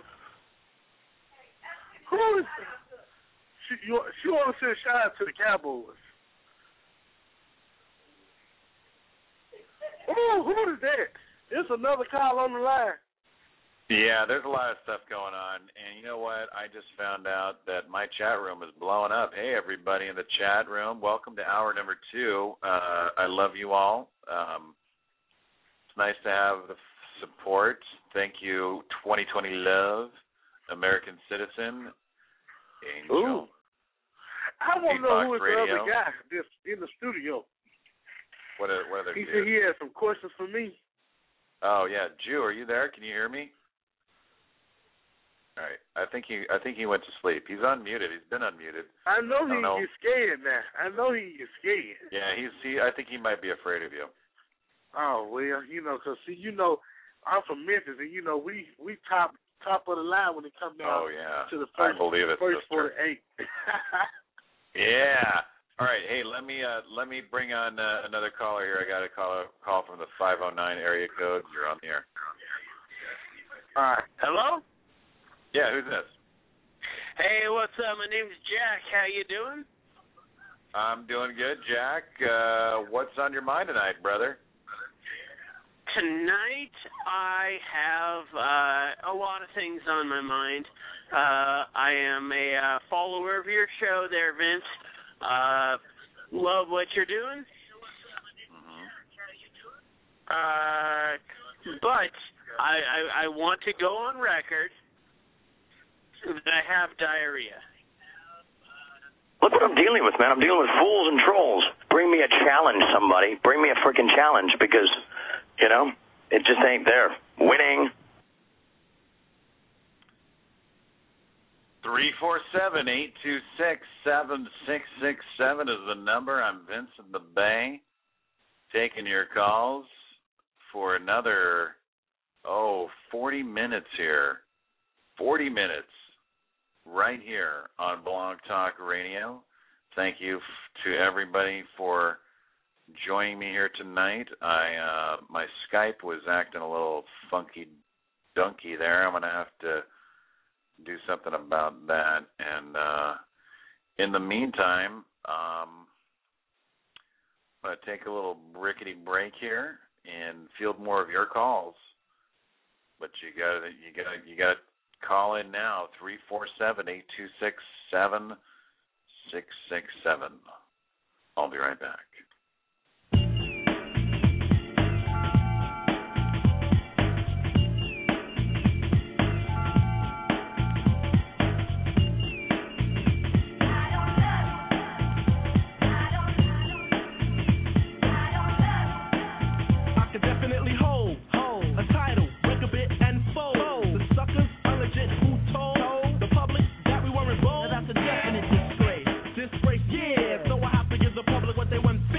Who is? She you, she want to send a shout out to the Cowboys. Oh, who is that? It's another call on the line. Yeah, there's a lot of stuff going on, and you know what? I just found out that my chat room is blowing up. Hey, everybody in the chat room, welcome to hour number two. Uh, I love you all. Um, it's nice to have the support. Thank you, twenty twenty Love, American Citizen, Angel. Ooh. I want to know who is the Radio. other guy that's in the studio. What are, what are He dudes? said he had some questions for me. Oh yeah, Jew, are you there? Can you hear me? All right. I think he I think he went to sleep. He's unmuted. He's been unmuted. I know he I know. gets scared now. I know he gets scared. Yeah, he's he I think he might be afraid of you. Oh well, you know, cause see, you know, I'm from Memphis, and you know, we we top top of the line when it comes down Oh yeah. to the first I believe it, first sister. forty-eight. Yeah. All right. Hey, let me uh let me bring on uh, another caller here. I got a call call from the five oh nine area code. You're on the air. All right. Hello? Yeah, who's this? Hey, what's up? My name's Jack. How you doing? I'm doing good, Jack. Uh, what's on your mind tonight, brother? Tonight I have uh, a lot of things on my mind. Uh, I am a uh, follower of your show there, Vince. Uh, love what you're doing. Mm-hmm. Uh, but I, I, I want to go on record that I have diarrhea. Look what I'm dealing with, man. I'm dealing with fools and trolls. Bring me a challenge, somebody. Bring me a freaking challenge because, you know, it just ain't there. Winning. Three four seven eight two six seven six six seven is the number. I'm Vincent the Bay, taking your calls for another oh forty minutes here. Forty minutes, right here on Blog Talk Radio. Thank you f- to everybody for joining me here tonight. I uh, my Skype was acting a little funky dunky there. I'm gonna have to do something about that. And uh, in the meantime, um, I'm going to take a little rickety break here and field more of your calls. But you got to you got you got to call in now, three four seven eight two six seven six six seven. I'll be right back. Disgrace, yeah, so I have to give the public what they want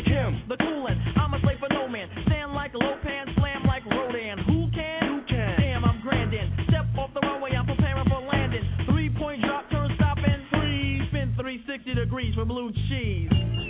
like him, the coolest. I'm a slave for no man. Stand like Lopan, slam like Rodan. Who can? Who can? Damn, I'm grandin'. Step off the runway, I'm preparing for landing. Three-point drop, turn, stop, and freeze. Spin three sixty degrees for blue cheese.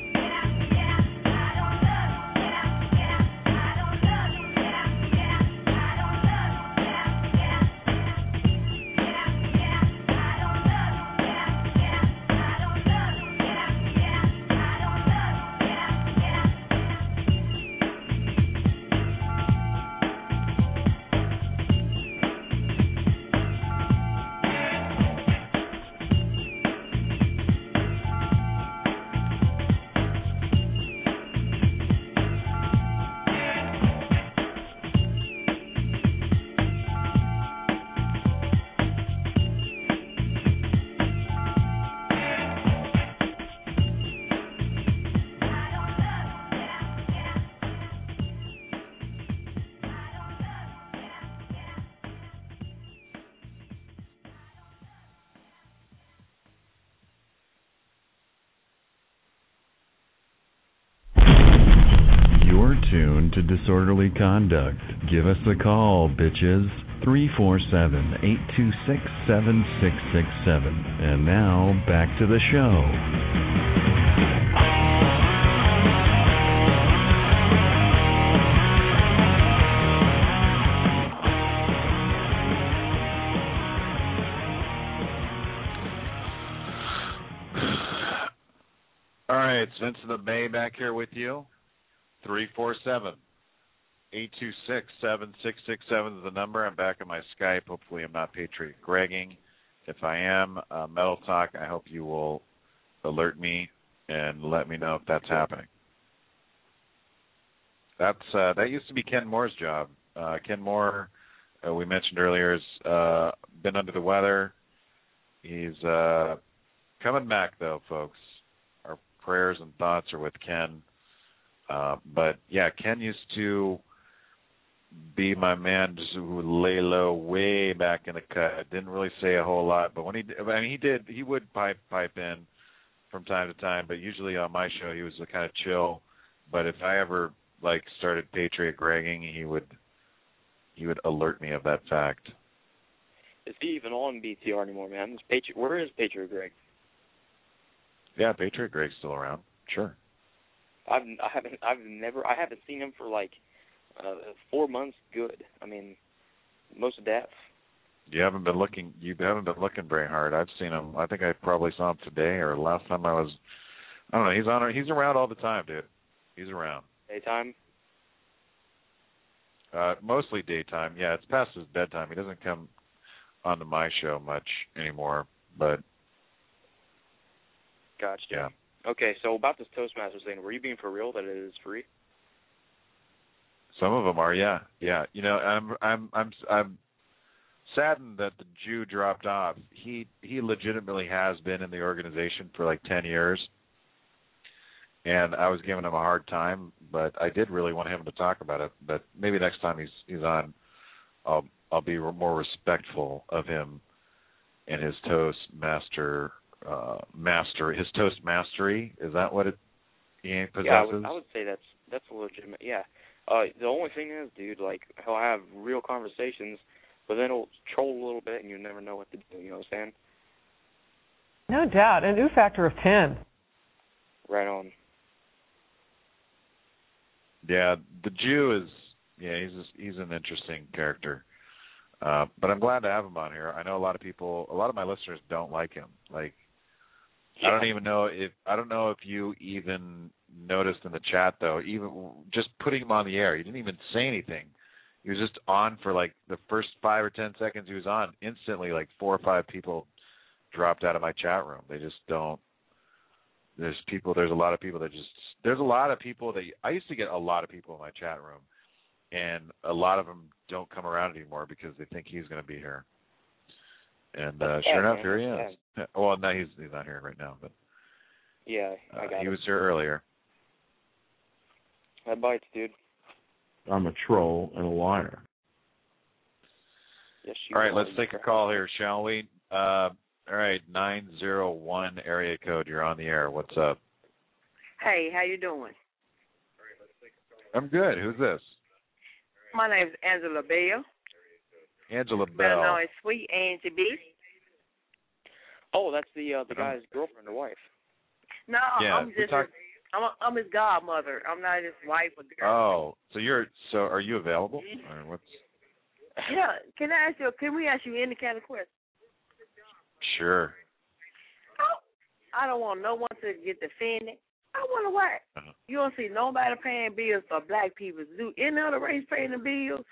To Disorderly Conduct. Give us a call, bitches. three four seven, eight two six, seven six six seven. And now, back to the show. All right, Vince of the Bay back here with you. three four seven, eight two six, seven six six seven is the number. I'm back on my Skype. Hopefully I'm not Patriot Gregging. If I am, uh, Metal Talk, I hope you will alert me and let me know if that's happening. That's uh, that used to be Ken Moore's job. Uh, Ken Moore, uh, we mentioned earlier, has uh, been under the weather. He's uh, coming back, though, folks. Our prayers and thoughts are with Ken. Uh, but, yeah, Ken used to be my man who would lay low way back in the cut. Didn't really say a whole lot. But when he I mean, he did, he would pipe pipe in from time to time. But usually on my show, he was kind of chill. But if I ever, like, started Patriot Gregging, he would, he would alert me of that fact. Is he even on B T R anymore, man? Is Patri- where is Patriot Greg? Yeah, Patriot Greg's still around. Sure. I've I haven't I've never I haven't seen him for like uh, four months. Good. I mean, most deaf. You haven't been looking. You haven't been looking very hard. I've seen him. I think I probably saw him today or last time I was. I don't know. He's on. He's around all the time, dude. He's around. Daytime. Uh, mostly daytime. Yeah, it's past his bedtime. He doesn't come onto my show much anymore. But gotcha. Yeah. Okay, so about this Toastmasters thing, were you being for real that it is free? Some of them are, yeah, yeah. You know, I'm, I'm, I'm, I'm saddened that the Jew dropped off. He, he legitimately has been in the organization for like ten years, and I was giving him a hard time, but I did really want him to talk about it. But maybe next time he's, he's on, I'll, I'll be more respectful of him and his Toastmaster. Uh, master his toast mastery, is that what it he possesses? Yeah, I would, I would say that's that's a legitimate. Yeah, uh, the only thing is, dude, like he'll have real conversations, but then he'll troll a little bit, and you never know what to do. You know what I'm saying? No doubt, an ooh factor of ten. Right on. Yeah, the Jew is yeah he's just, he's an interesting character, uh, but I'm glad to have him on here. I know a lot of people, a lot of my listeners don't like him, like. I don't even know if I don't know if you even noticed in the chat though. Even just putting him on the air, he didn't even say anything. He was just on for like the first five or ten seconds he was on. Instantly, like four or five people dropped out of my chat room. They just don't. There's people. There's a lot of people that just. There's a lot of people that I used to get a lot of people in my chat room, and a lot of them don't come around anymore because they think he's going to be here. And uh, sure enough, here he is. Yeah. Well, no, he's he's not here right now, but yeah, I got uh, he it. was here earlier. That bites, dude. I'm a troll and a liar. Yes, you all right, are. let's take a call here, shall we? Uh, all right, nine zero one area code. You're on the air. What's up? Hey, how you doing? I'm good. Who's this? My name's Angela Bell. Angela Better Bell. known as Sweet Angie B. Oh, that's the uh, the guy's girlfriend or wife. No, Yeah, I'm we just talk- his, I'm, a, I'm his godmother. I'm not his wife or girl. Oh, so you're so are you available? Or what's Yeah, can I ask you? Can we ask you any kind of question? sure? I don't want no one to get offended. I wonder why Uh-huh. you don't see nobody paying bills for black people. Do any other race paying the bills?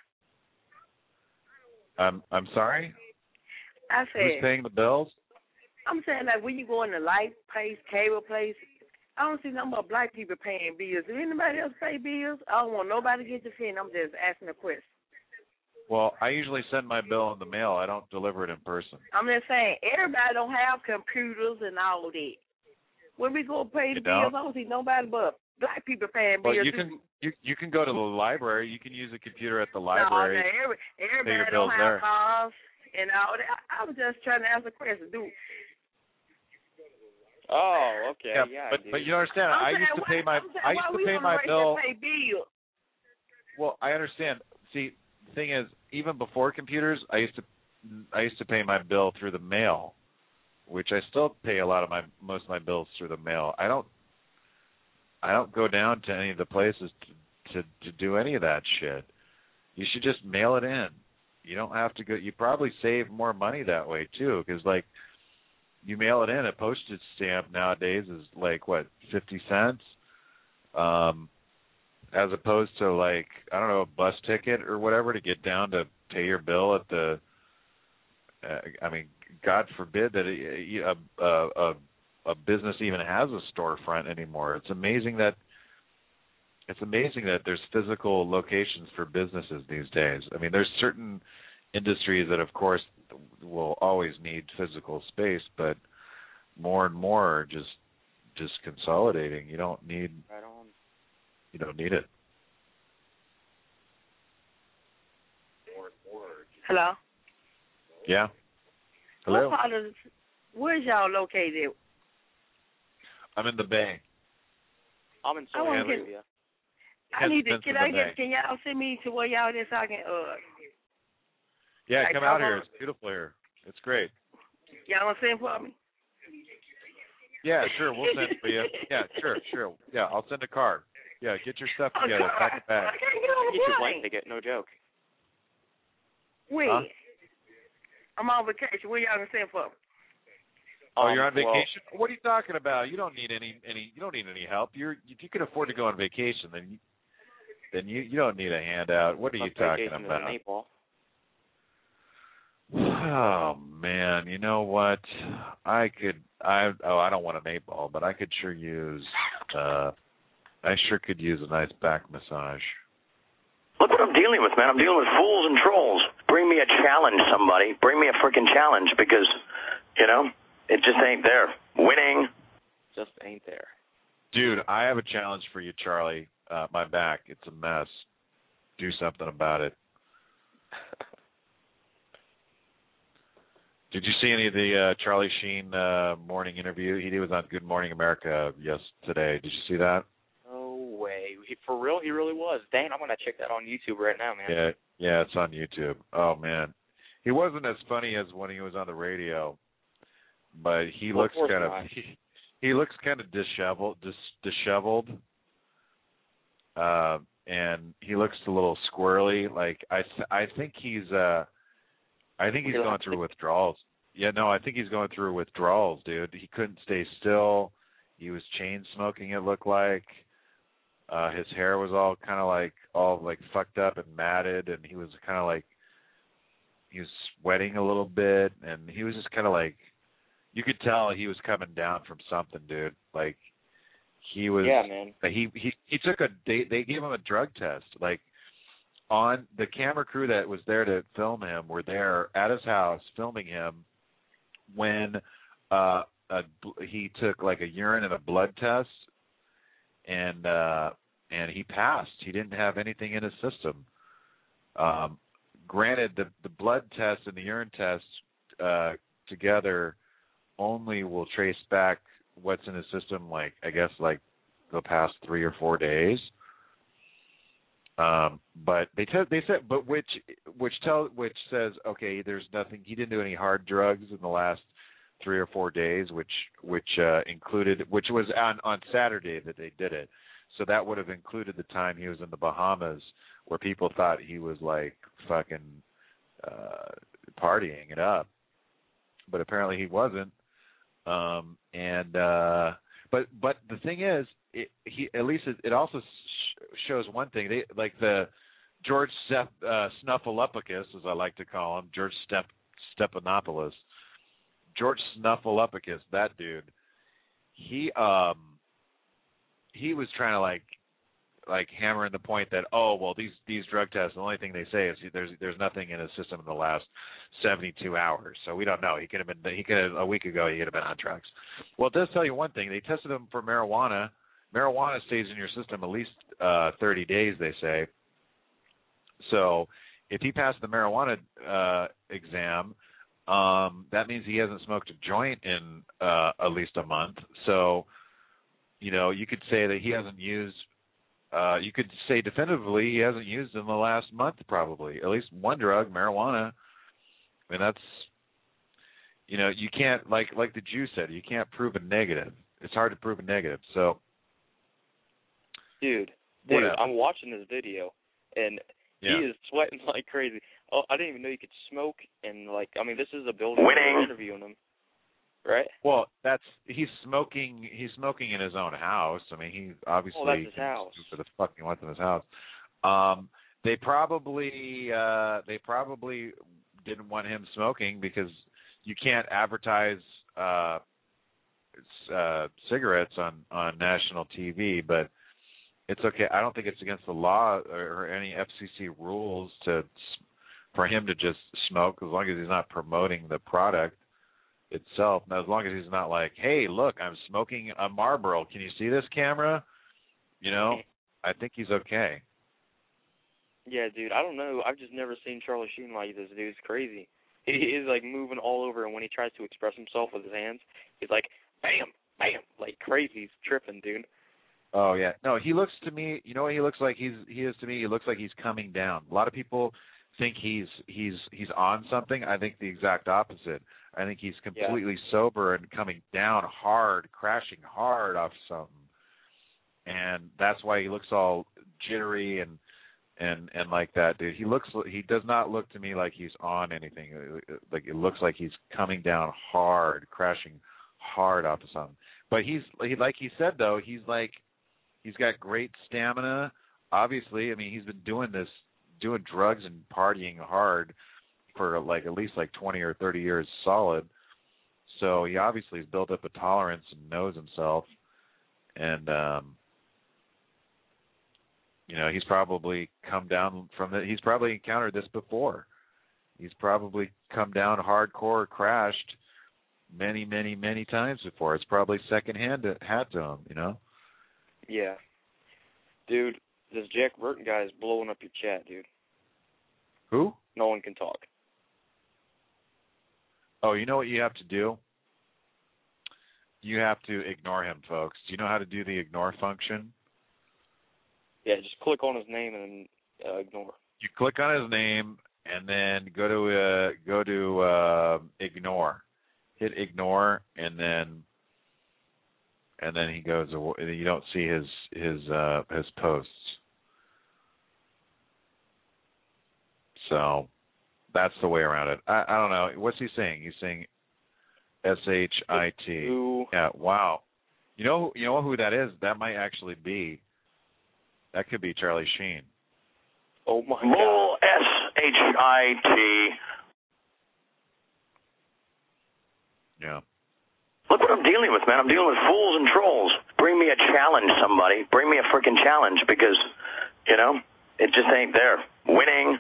I'm I'm sorry. I Who's said, paying the bills? I'm saying like when you go in the light place, cable place, I don't see no more black people paying bills. Do anybody else pay bills? I don't want nobody to get offended. I'm just asking a question. Well, I usually send my bill in the mail. I don't deliver it in person. I'm just saying everybody don't have computers and all that. When we go pay the You bills, don't? I don't see nobody but black people paying Well, bills. you can you you can go to the library. You can use a computer at the No, library. no, every, pay everybody your don't bills have there. cars and all that. I, I was just trying to ask a question. Do Oh, okay, Yeah, yeah. but dude. but you understand? I'm I saying, used to why- pay my I'm saying, I why used to we pay on the my race bill. that pay bills? Well, I understand. See, the thing is, even before computers, I used to I used to pay my bill through the mail, which I still pay a lot of my most of my bills through the mail. I don't I don't go down to any of the places to to, to do any of that shit. You should just mail it in. You don't have to go. You probably save more money that way too, because like you mail it in, a postage stamp nowadays is like what fifty cents. Um, as opposed to like I don't know a bus ticket or whatever to get down to pay your bill at the. Uh, I mean, God forbid that a, a a a business even has a storefront anymore. It's amazing that it's amazing that there's physical locations for businesses these days. I mean, there's certain industries that, of course, will always need physical space, but more and more are just just consolidating. You don't need. Right on. You don't need it. Hello. Yeah. Hello. What part of where's y'all located? I'm in the Bay. I'm in I Saudi wanna get- Arabia. I need to. Hence Can the I Bay. get? Can y'all send me to where y'all is so I can? Uh, Yeah, Like, come how out here. long- It's beautiful here. It's great. y'all gonna send for me? Yeah, sure. We'll send for you. Yeah, sure, sure. Yeah, I'll send a car. Yeah, get your stuff Oh, together. God. Pack it back. I can't get on the Get your plane. plane ticket, no joke. Wait. Huh? I'm on vacation. Where y'all gonna send for me? Oh, Um, you're on well- vacation? What are you talking about? You don't need any any. You don't need any help. You're if you can afford to go on vacation, then you, then you you don't need a handout. What are you My talking vacation is about? in Nepal. Oh man, you know what? I could. I oh, I don't want an eight ball, but I could sure use. Uh, I sure could use a nice back massage. Look what I'm dealing with, man. I'm dealing with fools and trolls. Bring me a challenge, somebody. Bring me a freaking challenge because, you know, it just ain't there. Winning. Just ain't there. Dude, I have a challenge for you, Charlie. Uh, my back, it's a mess. Do something about it. Did you see any of the uh, Charlie Sheen uh, morning interview? He was on Good Morning America yesterday. Did you see that? No way. He, for real, he really was. Dang, I'm gonna check that on YouTube right now, man. Yeah, yeah, it's on YouTube. Oh man, he wasn't as funny as when he was on the radio, but he Well, of looks course kind of not. he, he looks kind of disheveled, dis, disheveled, uh, and he looks a little squirrely. Like I, th- I think he's, uh, I think he's going through withdrawals. Yeah, no, I think he's going through withdrawals, dude. He couldn't stay still. He was chain smoking. It looked like. Uh, his hair was all kind of like all like fucked up and matted, and he was kind of like he was sweating a little bit, and he was just kind of like you could tell he was coming down from something, dude. Like he was. Yeah, man. He he he took a they they gave him a drug test. Like on the camera crew that was there to film him were there at his house filming him when uh a, he took like a urine and a blood test. And uh, and he passed. He didn't have anything in his system. Um, granted, the the blood test and the urine test uh, together only will trace back what's in his system. Like I guess like the past three or four days. Um, but they te- they said, but which which tell which says okay, there's nothing. He didn't do any hard drugs in the last three or four days, which which uh, included which was on on Saturday that they did it. So that would have included the time he was in the Bahamas, where people thought he was like fucking uh, partying it up, but apparently he wasn't. Um, and uh, but but the thing is, it, he at least it, it also sh- shows one thing. They like the George Steph, uh, Snuffleupagus, as I like to call him, George Step Stephanopoulos, George Snuffleupagus, that dude. He um he was trying to like like hammering the point that oh well these these drug tests, the only thing they say is there's there's nothing in his system in the last seventy-two hours, so we don't know. He could have been he could have a week ago he could have been on drugs. Well, it does tell you one thing. They tested him for marijuana. Marijuana stays in your system at least uh, thirty days, they say. So if he passed the marijuana uh, exam, um, that means he hasn't smoked a joint in uh, at least a month. So you know you could say that he hasn't used. Uh, you could say definitively he hasn't used in the last month, probably at least one drug, marijuana. I mean, that's, you know, you can't, like like the Jew said, you can't prove a negative. It's hard to prove a negative. So, dude, dude, whatever. I'm watching this video, and yeah. he is sweating like crazy. Oh, I didn't even know you could smoke, and like, I mean, this is a building Winning. interviewing him, right? Well, that's he's smoking. He's smoking in his own house. I mean, he obviously Oh, that's his can house. do for the fuck he wants in his house. Um, they probably uh, they probably didn't want him smoking because you can't advertise uh, uh, cigarettes on, on national T V, but it's okay. I don't think it's against the law or any F C C rules to for him to just smoke as long as he's not promoting the product itself. Now, as long as he's not like, hey, look, I'm smoking a Marlboro. Can you see this camera? You know, I think he's okay. Yeah, dude, I don't know. I've just never seen Charlie Sheen like this, dude. It's crazy. He is, like, moving all over, and when he tries to express himself with his hands, he's like, bam, bam, like crazy. He's tripping, dude. Oh, yeah. No, he looks to me, you know what he looks like? He's He is to me, he looks like he's coming down. A lot of people think he's he's he's on something. I think the exact opposite. I think he's completely yeah. sober and coming down hard, crashing hard off something. And that's why he looks all jittery and and and like that, dude. He looks he does not look to me like he's on anything. Like it looks like he's coming down hard, crashing hard off of something. But he's he, like he said though, he's like he's got great stamina. Obviously, I mean, he's been doing this doing drugs and partying hard for like at least like twenty or thirty years solid. So he obviously has built up a tolerance and knows himself. And um you know, he's probably come down from the he's probably encountered this before. He's probably come down hardcore, crashed many, many, many times before. It's probably secondhand hat to him, you know? Yeah. Dude, this Jack Burton guy is blowing up your chat, dude. Who? No one can talk. Oh, you know what you have to do? You have to ignore him, folks. Do you know how to do the ignore function? Yeah, just click on his name and uh, ignore. You click on his name and then go to uh, go to uh, ignore. Hit ignore and then and then he goes. You don't see his his uh, his posts. So that's the way around it. I, I don't know. What's he saying? He's saying S H I T. Yeah. Wow. You know. You know who that is? That might actually be. That could be Charlie Sheen. Oh my Lol, God. S H I T. Yeah. Look what I'm dealing with, man. I'm dealing with fools and trolls. Bring me a challenge, somebody. Bring me a freaking challenge because, you know, it just ain't there. Winning.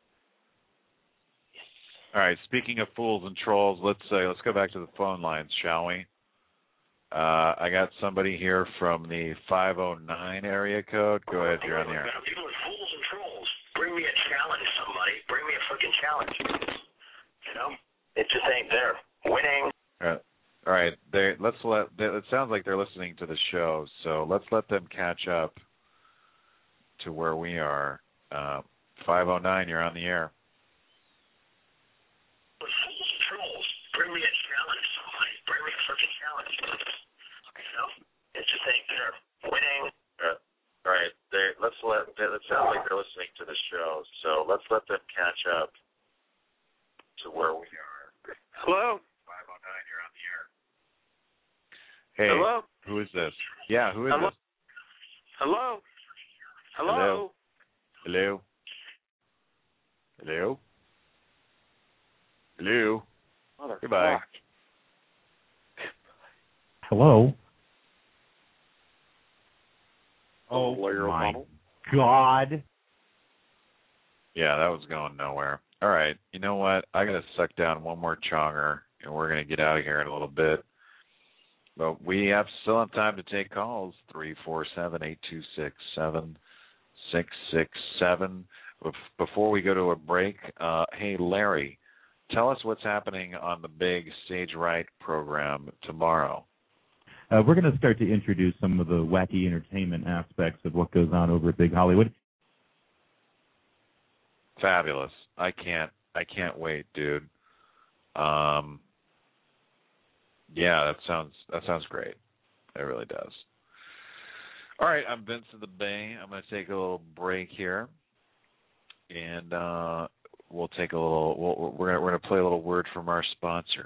All right. Speaking of fools and trolls, let's uh, let's go back to the phone lines, shall we? Uh, I got somebody here from the five oh nine area code. Go ahead, you're on the air. I'm dealing with fools and trolls. Bring me a challenge, somebody. Bring me a freaking challenge. You know, it just ain't there. Winning. All right. All right. They, let's let. They, it sounds like they're listening to the show, so let's let them catch up to where we are. Uh, five oh nine, you're on the air. Trolls, bring me a challenge. Somebody, bring me a freaking challenge. You know, it's just ain't there. Winning. Uh, all right, they, let's let. They, it sounds like they're listening to the show, so let's let them catch up to where we are. Hello. five oh nine, you're on the air. Hey, Hello? who is this? Yeah, who is Hello? this? Hello. Hello. Hello. Hello. Hello. Hello. Goodbye. Hello. Oh, my God. Yeah, that was going nowhere. All right, you know what? I got to suck down one more chonger, and we're going to get out of here in a little bit. But we have still have time to take calls, three four seven, eight two six, seven six six seven. Before we go to a break, uh, hey, Larry, tell us what's happening on the big Stage Right program tomorrow. Uh, we're going to start to introduce some of the wacky entertainment aspects of what goes on over at Big Hollywood. Fabulous. I can't I can't wait, dude. Um yeah, that sounds that sounds great. It really does. All right, I'm Vince of the Bay. I'm gonna take a little break here. And uh we'll take a little we'll, we're gonna we're gonna play a little word from our sponsor.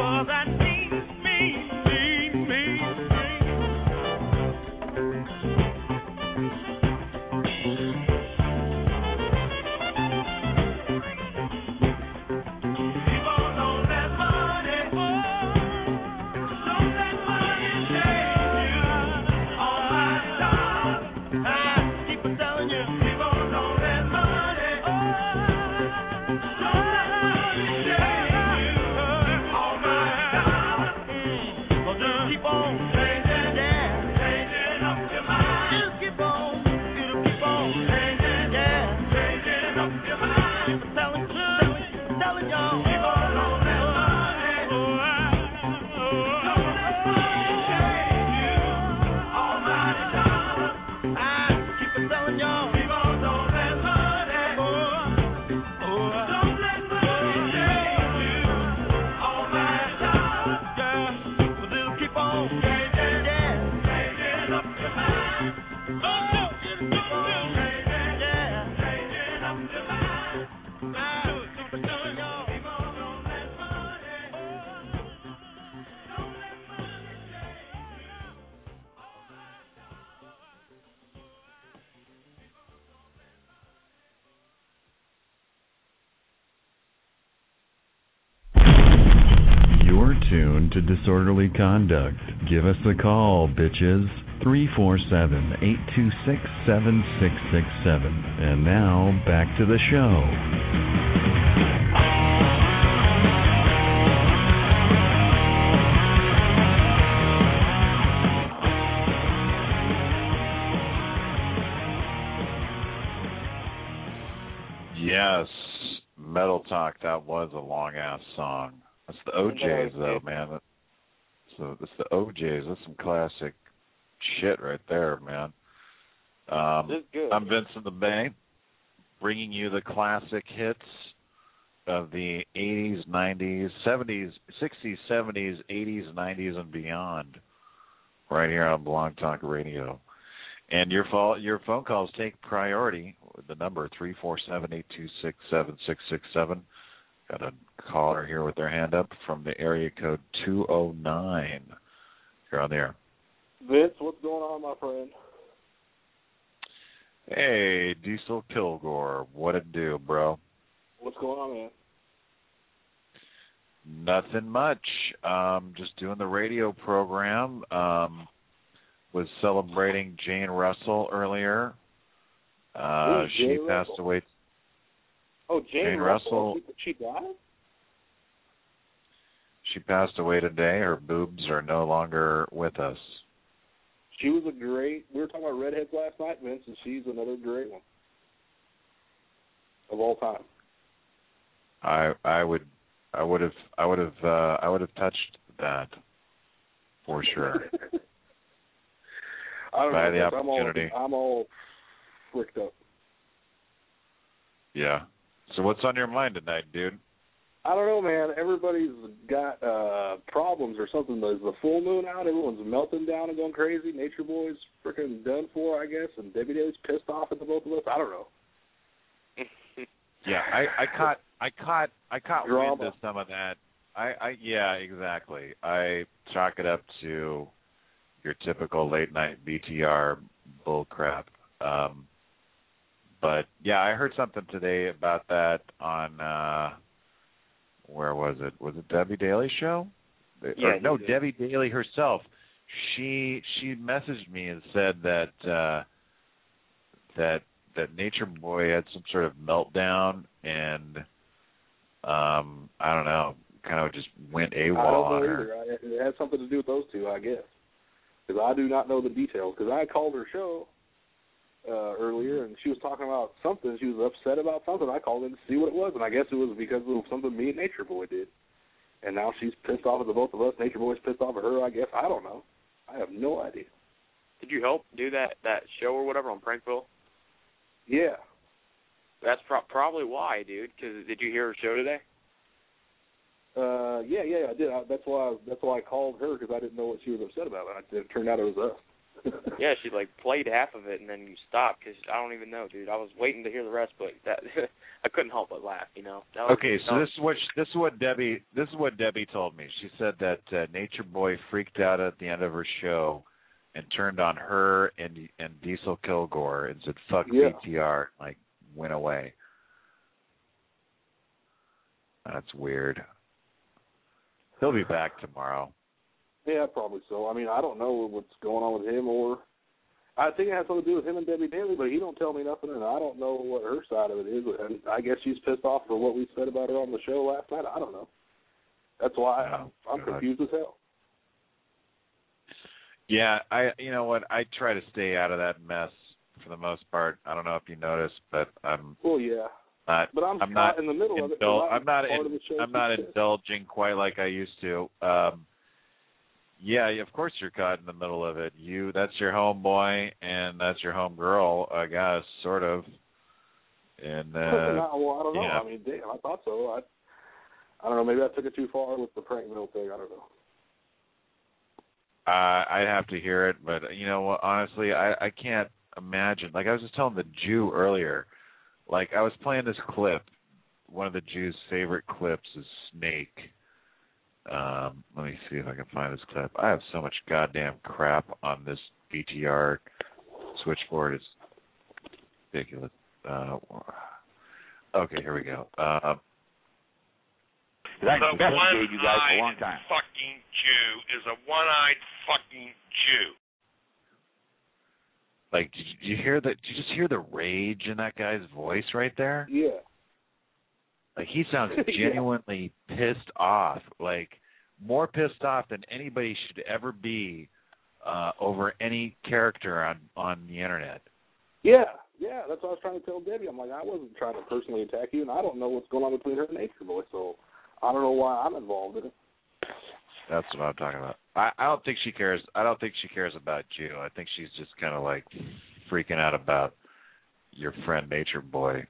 Tuned to Disorderly Conduct. Give us a call, bitches. three four seven, eight two six, seven six six seven. And now, back to the show. Yes, Metal Talk, that was a long-ass song. That's the O Js, though, man. So that's the O Js. That's some classic shit right there, man. Um, good. I'm Vincent the Bay, bringing you the classic hits of the eighties, nineties, seventies, sixties, seventies, eighties, nineties, and beyond, right here on Blog Talk Radio. And your phone, your phone calls take priority. The number three four seven, eight two six, seven six six seven. Got a caller here with their hand up from the area code two oh nine. You're on the air. Vince, what's going on, my friend? Hey, Diesel Kilgore. What it do, bro? What's going on, man? Nothing much. Um, just doing the radio program. Um, was celebrating Jane Russell earlier. Uh, Who's she Jane passed Russell? away. Oh, Jane, Jane Russell. Russell. She, she died? She passed away today. Her boobs are no longer with us. She was a great. We were talking about redheads last night, Vince, and she's another great one of all time. I I would I would have I would have uh, I would have touched that for sure. I don't By know. the I'm all, opportunity. I'm all fricked up. Yeah. So what's on your mind tonight, dude? I don't know, man. Everybody's got uh, problems or something. There's the full moon out. Everyone's melting down and going crazy. Nature Boy's freaking done for, I guess, and Debbie Day's pissed off at the both of us. I don't know. Yeah, I, I caught I caught I caught Drama. wind of some of that. I, I yeah, exactly. I chalk it up to your typical late night B T R bull crap. Um, but yeah, I heard something today about that on uh, where was it? Was it Debbie Daly show? Yeah, or, no, did. Debbie Daly herself. She she messaged me and said that uh, that that Nature Boy had some sort of meltdown and um, I don't know, kind of just went AWOL I don't know on her. either. I, it has something to do with those two, I guess. Because I do not know the details. Because I called her show uh, earlier, and she was talking about something. She was upset about something. I called in to see what it was, and I guess it was because of something me and Nature Boy did. And now she's pissed off at the both of us. Nature Boy's pissed off at her, I guess. I don't know. I have no idea. Did you help do that that show or whatever on Prankville? Yeah. That's pro- probably why, dude. Because did you hear her show today? Uh, yeah, yeah, I did. I, that's why. I, that's why I called her because I didn't know what she was upset about. I, it turned out it was us. Yeah, she like played half of it and then you stopped because I don't even know, dude. I was waiting to hear the rest, but that I couldn't help but laugh. You know. That was, Okay, so that this is what this is what Debbie this is what Debbie told me. She said that uh, Nature Boy freaked out at the end of her show and turned on her and and Diesel Kilgore and said "fuck Yeah. B T R," like went away. That's weird. He'll be back tomorrow. Yeah, probably so. I mean, I don't know what's going on with him, or I think it has something to do with him and Debbie Daly, but he don't tell me nothing, and I don't know what her side of it is. And I guess she's pissed off for what we said about her on the show last night. I don't know. That's why I'm, I'm confused as hell. Yeah, I. You know what? I try to stay out of that mess for the most part. I don't know if you noticed, but I'm. Well, yeah. Not, but I'm, I'm caught not in the middle indul- of it. 'cause I'm not. part In, of the show I'm not she's pissed. indulging quite like I used to. Um, yeah, of course you're caught in the middle of it. You, that's your homeboy, and that's your homegirl, I guess, sort of. And uh, no, well, I don't know. yeah. I mean, damn, I thought so. I, I don't know. Maybe I took it too far with the Prankville thing. I don't know. Uh, I'd have to hear it, but you know what? Honestly, I, I can't imagine. Like I was just telling the Jew earlier, like I was playing this clip. One of the Jew's favorite clips is Snake. Um, let me see if I can find this clip. I have so much goddamn crap on this B T R switchboard. It's ridiculous. Uh, okay, here we go. Uh, the one-eyed fucking Jew is a one-eyed fucking Jew. Like, did you, did you hear that? Did you just hear the rage in that guy's voice right there? Yeah. Like, he sounds genuinely yeah. pissed off. Like, more pissed off than anybody should ever be uh, over any character on, on the internet. Yeah, yeah, that's what I was trying to tell Debbie. I'm like, I wasn't trying to personally attack you, and I don't know what's going on between her and Nature Boy, so I don't know why I'm involved in it. That's what I'm talking about. I, I don't think she cares. I don't think she cares about you. I think she's just kind of like freaking out about your friend Nature Boy.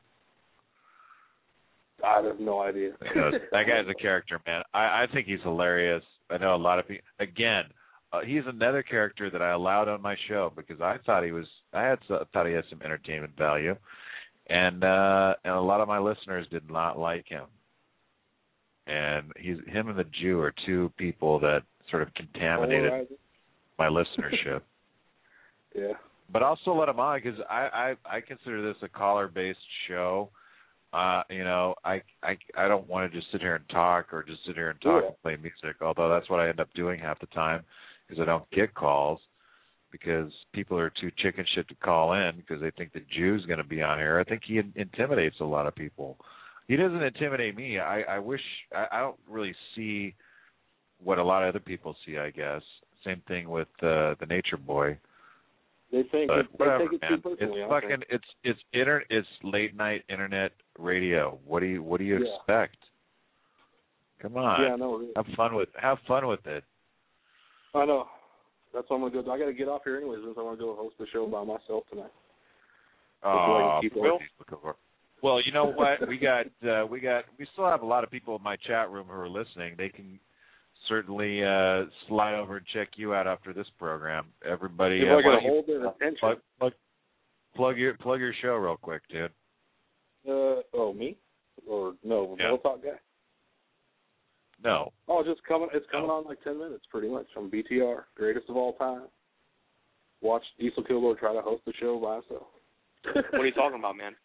I have no idea. Because that guy's a character, man. I, I think he's hilarious. I know a lot of people. Again, uh, he's another character that I allowed on my show because I thought he was. I had thought he had some entertainment value, and uh, and a lot of my listeners did not like him. And he's him and the Jew are two people that sort of contaminated my listenership. Yeah. But I'll still let him on because I, I I consider this a caller-based show. Uh, you know, I, I I don't want to just sit here and talk or just sit here and talk yeah. and play music, although that's what I end up doing half the time because I don't get calls because people are too chicken shit to call in because they think the Jew's going to be on here. I think he intimidates a lot of people. He doesn't intimidate me. I, I wish I, I don't really see what a lot of other people see, I guess. Same thing with uh, the Nature Boy. They think but it, whatever, they take it man. too personally. It's fucking it's it's inter it's late night internet radio. What do you what do you yeah. expect? Come on. Yeah, I know. Have fun with have fun with it. I know. That's what I'm gonna go. I got to get off here anyways, since I want to go host the show by myself tonight. Oh, well, well, you know what? We got uh, we got we still have a lot of people in my chat room who are listening. They can certainly uh, slide over and check you out after this program. Everybody, if uh, I can you, hold their attention. Plug, plug, plug your plug your show real quick, dude. Uh oh, me or no? Yeah. Real Talk guy. No. Oh, just coming. It's coming no. on like ten minutes, pretty much. From B T R, greatest of all time. Watch Diesel Kilgore try to host the show by himself. What are you talking about, man?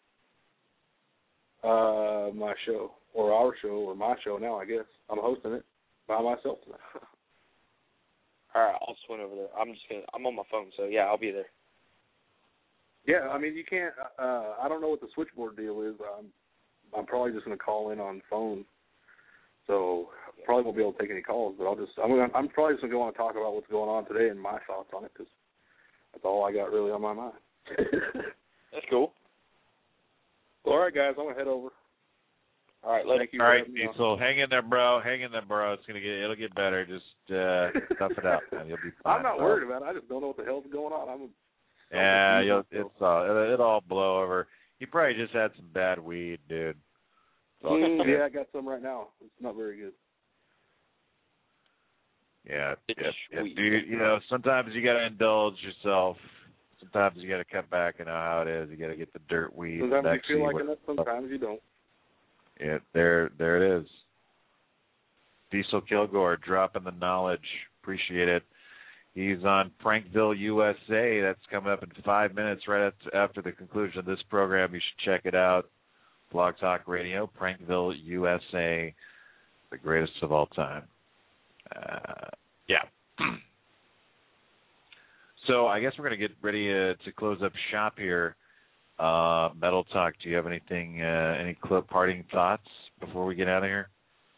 Uh, my show or our show or my show now. I guess I'm hosting it by myself tonight. All right, I'll swing over there. I'm just gonna. I'm on my phone, so yeah, I'll be there. Yeah, I mean you can't. Uh, I don't know what the switchboard deal is. I'm I'm probably just gonna call in on phone. So probably won't be able to take any calls, but I'll just. I'm gonna, I'm probably just gonna go on and talk about what's going on today and my thoughts on it because that's all I got really on my mind. That's cool. All right, guys, I'm gonna head over. All right, let Thank you. All right, Diesel, hang in there, bro. Hang in there, bro. It's gonna get. It'll get better. Just uh, tough it out, man. You'll be fine. I'm not bro. worried about it. I just don't know what the hell's going on. I'm. Yeah, you'll, it's all. It'll, it'll all blow over. You probably just had some bad weed, dude. Mm, yeah, I got some right now. It's not very good. Yeah, It's yeah, yeah. sweet. Dude, you know, sometimes you got to indulge yourself. Sometimes you got to cut back and know how it is. You got to get the dirt weed. Sometimes the you feel neck like seed, it, sometimes you don't. Yeah, there, there it is. Diesel Kilgore dropping the knowledge. Appreciate it. He's on Prankville, U S A. That's coming up in five minutes, right after the conclusion of this program. You should check it out. Blog Talk Radio, Prankville, U S A, the greatest of all time. Uh, yeah. So I guess we're going to get ready uh, to close up shop here. Uh, Metal Talk, do you have anything, uh, any clip parting thoughts before we get out of here?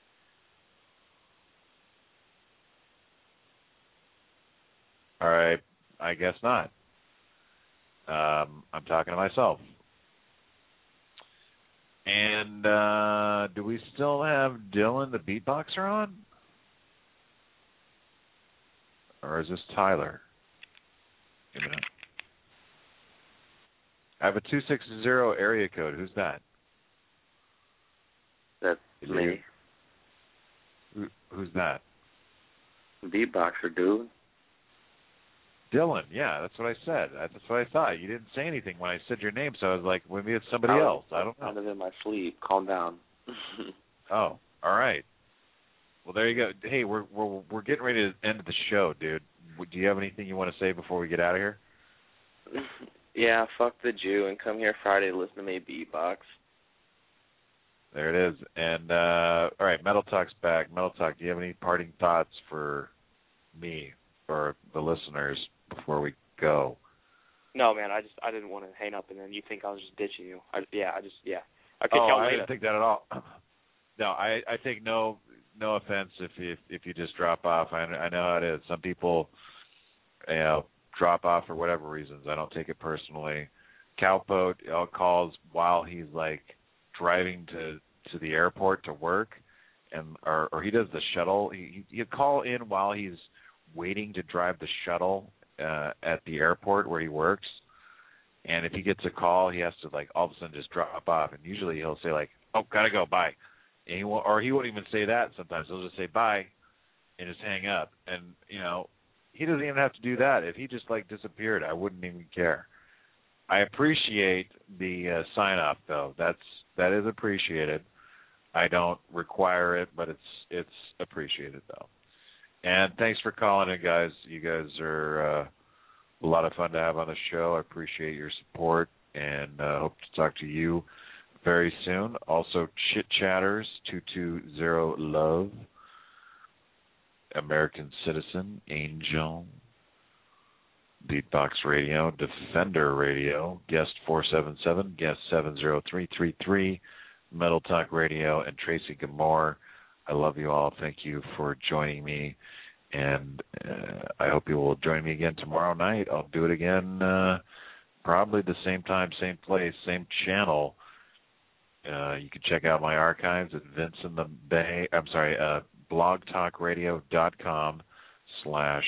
All right, I guess not. Um, I'm talking to myself. And uh, do we still have Dylan, the beatboxer, on? Or is this Tyler? Give me a minute. I have a two six zero area code. Who's that? That's Is me. it Who, who's that? Beatboxer, dude. Dylan. Yeah, that's what I said. That's what I thought. You didn't say anything when I said your name, so I was like, maybe it's somebody I else. was, I don't know. I was in my sleep. Calm down. Oh, all right. Well, there you go. Hey, we're we're we're getting ready to end the show, dude. Do you have anything you want to say before we get out of here? Yeah, fuck the Jew and come here Friday to listen to me beatbox. There it is. And uh, all right, Metal Talk's back. Metal Talk, do you have any parting thoughts for me or the listeners before we go? No, man, I just I didn't want to hang up and then you think I was just ditching you. I, yeah, I just yeah. I'll catch Oh, y'all I later. didn't think that at all. No, I I take no no offense if you if you just drop off. I I know how it is. Some people, you know, drop off for whatever reasons. I don't take it personally. Cowpote uh, calls while he's like driving to to the airport to work, and or or he does the shuttle. He he'll call in while he's waiting to drive the shuttle uh, at the airport where he works. And if he gets a call, he has to like all of a sudden just drop off. And usually he'll say like, "Oh, gotta go, bye," and he won't, or he won't even say that. Sometimes he'll just say bye and just hang up. And you know, he doesn't even have to do that. If he just like disappeared, I wouldn't even care. I appreciate the uh, sign off though. That's that is appreciated. I don't require it, but it's it's appreciated though. And thanks for calling in, guys. You guys are uh, a lot of fun to have on the show. I appreciate your support, and uh, hope to talk to you very soon. Also, Chit Chatters two two zero Love, American Citizen, Angel, Beatbox Radio, Defender Radio, Guest four seven seven, Guest seven zero three three three, Metal Talk Radio, and Tracy Gamore. I love you all. Thank you for joining me, and uh, I hope you will join me again tomorrow night. I'll do it again uh, probably the same time, same place, same channel. Uh, you can check out my archives at Vince in the Bay. I'm sorry, uh, blogtalkradio.com slash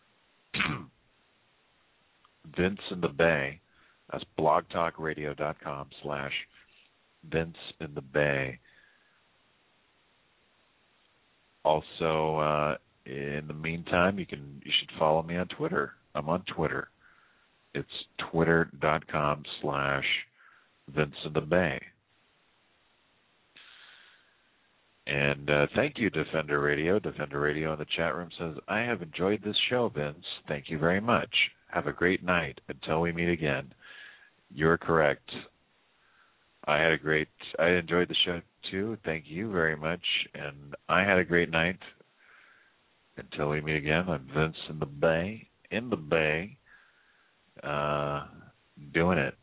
Vince in the Bay. That's blogtalkradio.com slash Vince in the Bay. Also, uh, in the meantime, you can you should follow me on Twitter. I'm on Twitter. It's twitter.com slash Vince in the Bay. And uh, thank you, Defender Radio. Defender Radio in the chat room says, I have enjoyed this show, Vince. Thank you very much. Have a great night until we meet again. You're correct. I had a great, I enjoyed the show too. Thank you very much. And I had a great night until we meet again. I'm Vince in the Bay, in the Bay, uh, doing it.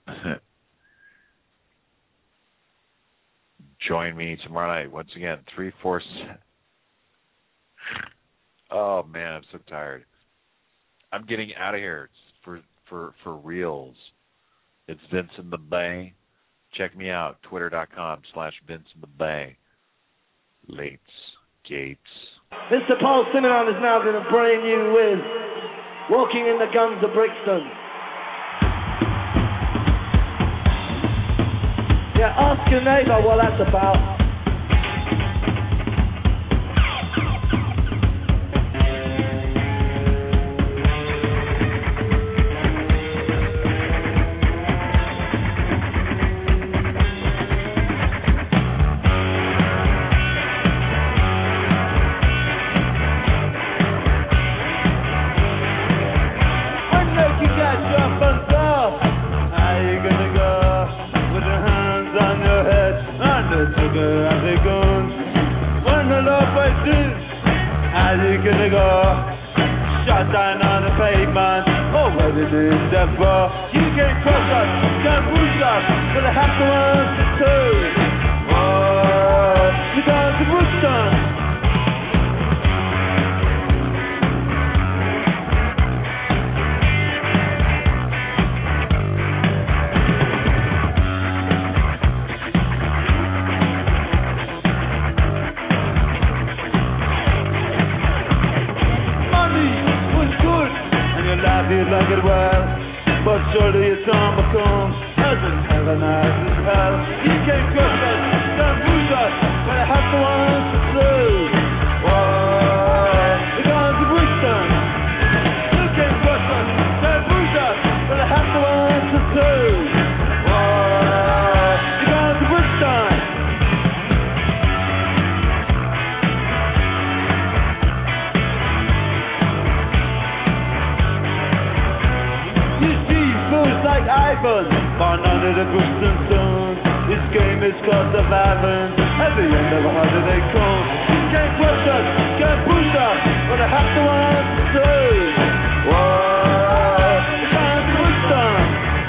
Join me tomorrow night. Once again, three, four, seven. Oh, man, I'm so tired. I'm getting out of here for, for, for reals. It's Vince in the Bay. Check me out, twitter.com slash Vince in the Bay. Lates, Gates. Mister Paul Simonon is now going to bring you with Walking in the Guns of Brixton. Yeah, ask your neighbour what that's about. Are you gonna go? Shut down on the pavement. Oh, what it is that for? You can crush us, can't push us, but I have to answer too. Oh, you're going to Brooklyn. You like it well, but surely your time will come as in heaven as in hell. You can't crush us, can't push us, but I have to answer too. Oh, you're going to Brixton. You can't crush us, can't push us, but I have to answer too. Oh, you're going to Brixton. Like Ivan, born under the Brooklyn sun. This game is called surviving. At the end of a holiday comes. You can't crush us, can't push us, but I have to answer too. Whoa, it's time to push them.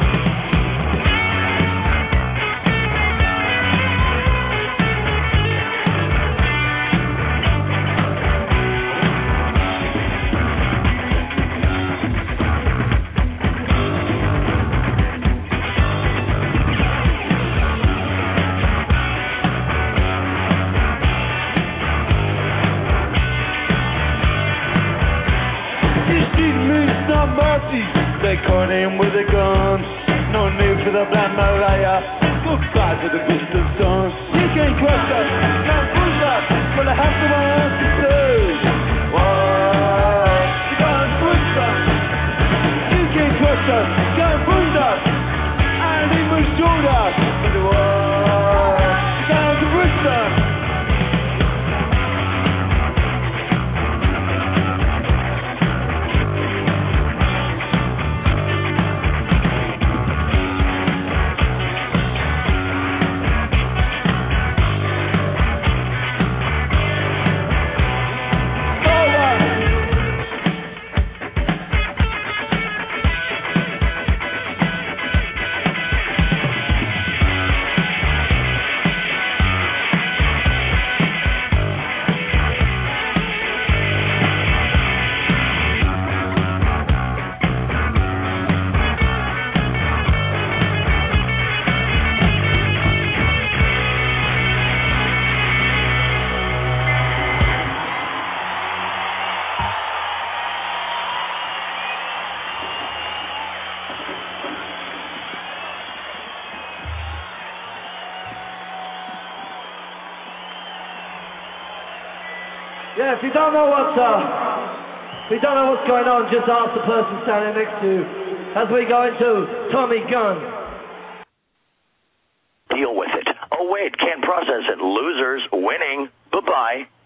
They caught him with a gun. No need for the Black Mariah. Goodbye to the Bristol Sun. You can't crush us, can't push us, but I have to answer too. Whoa, you can't push us. You can't crush us, can't push us. And he will shoot us. Whoa, you can't push us. Yeah, if you don't know what's uh, if you don't know what's going on, just ask the person standing next to you as we go into Tommy Gunn. Deal with it. Oh wait, can't process it. Losers winning. Bye bye.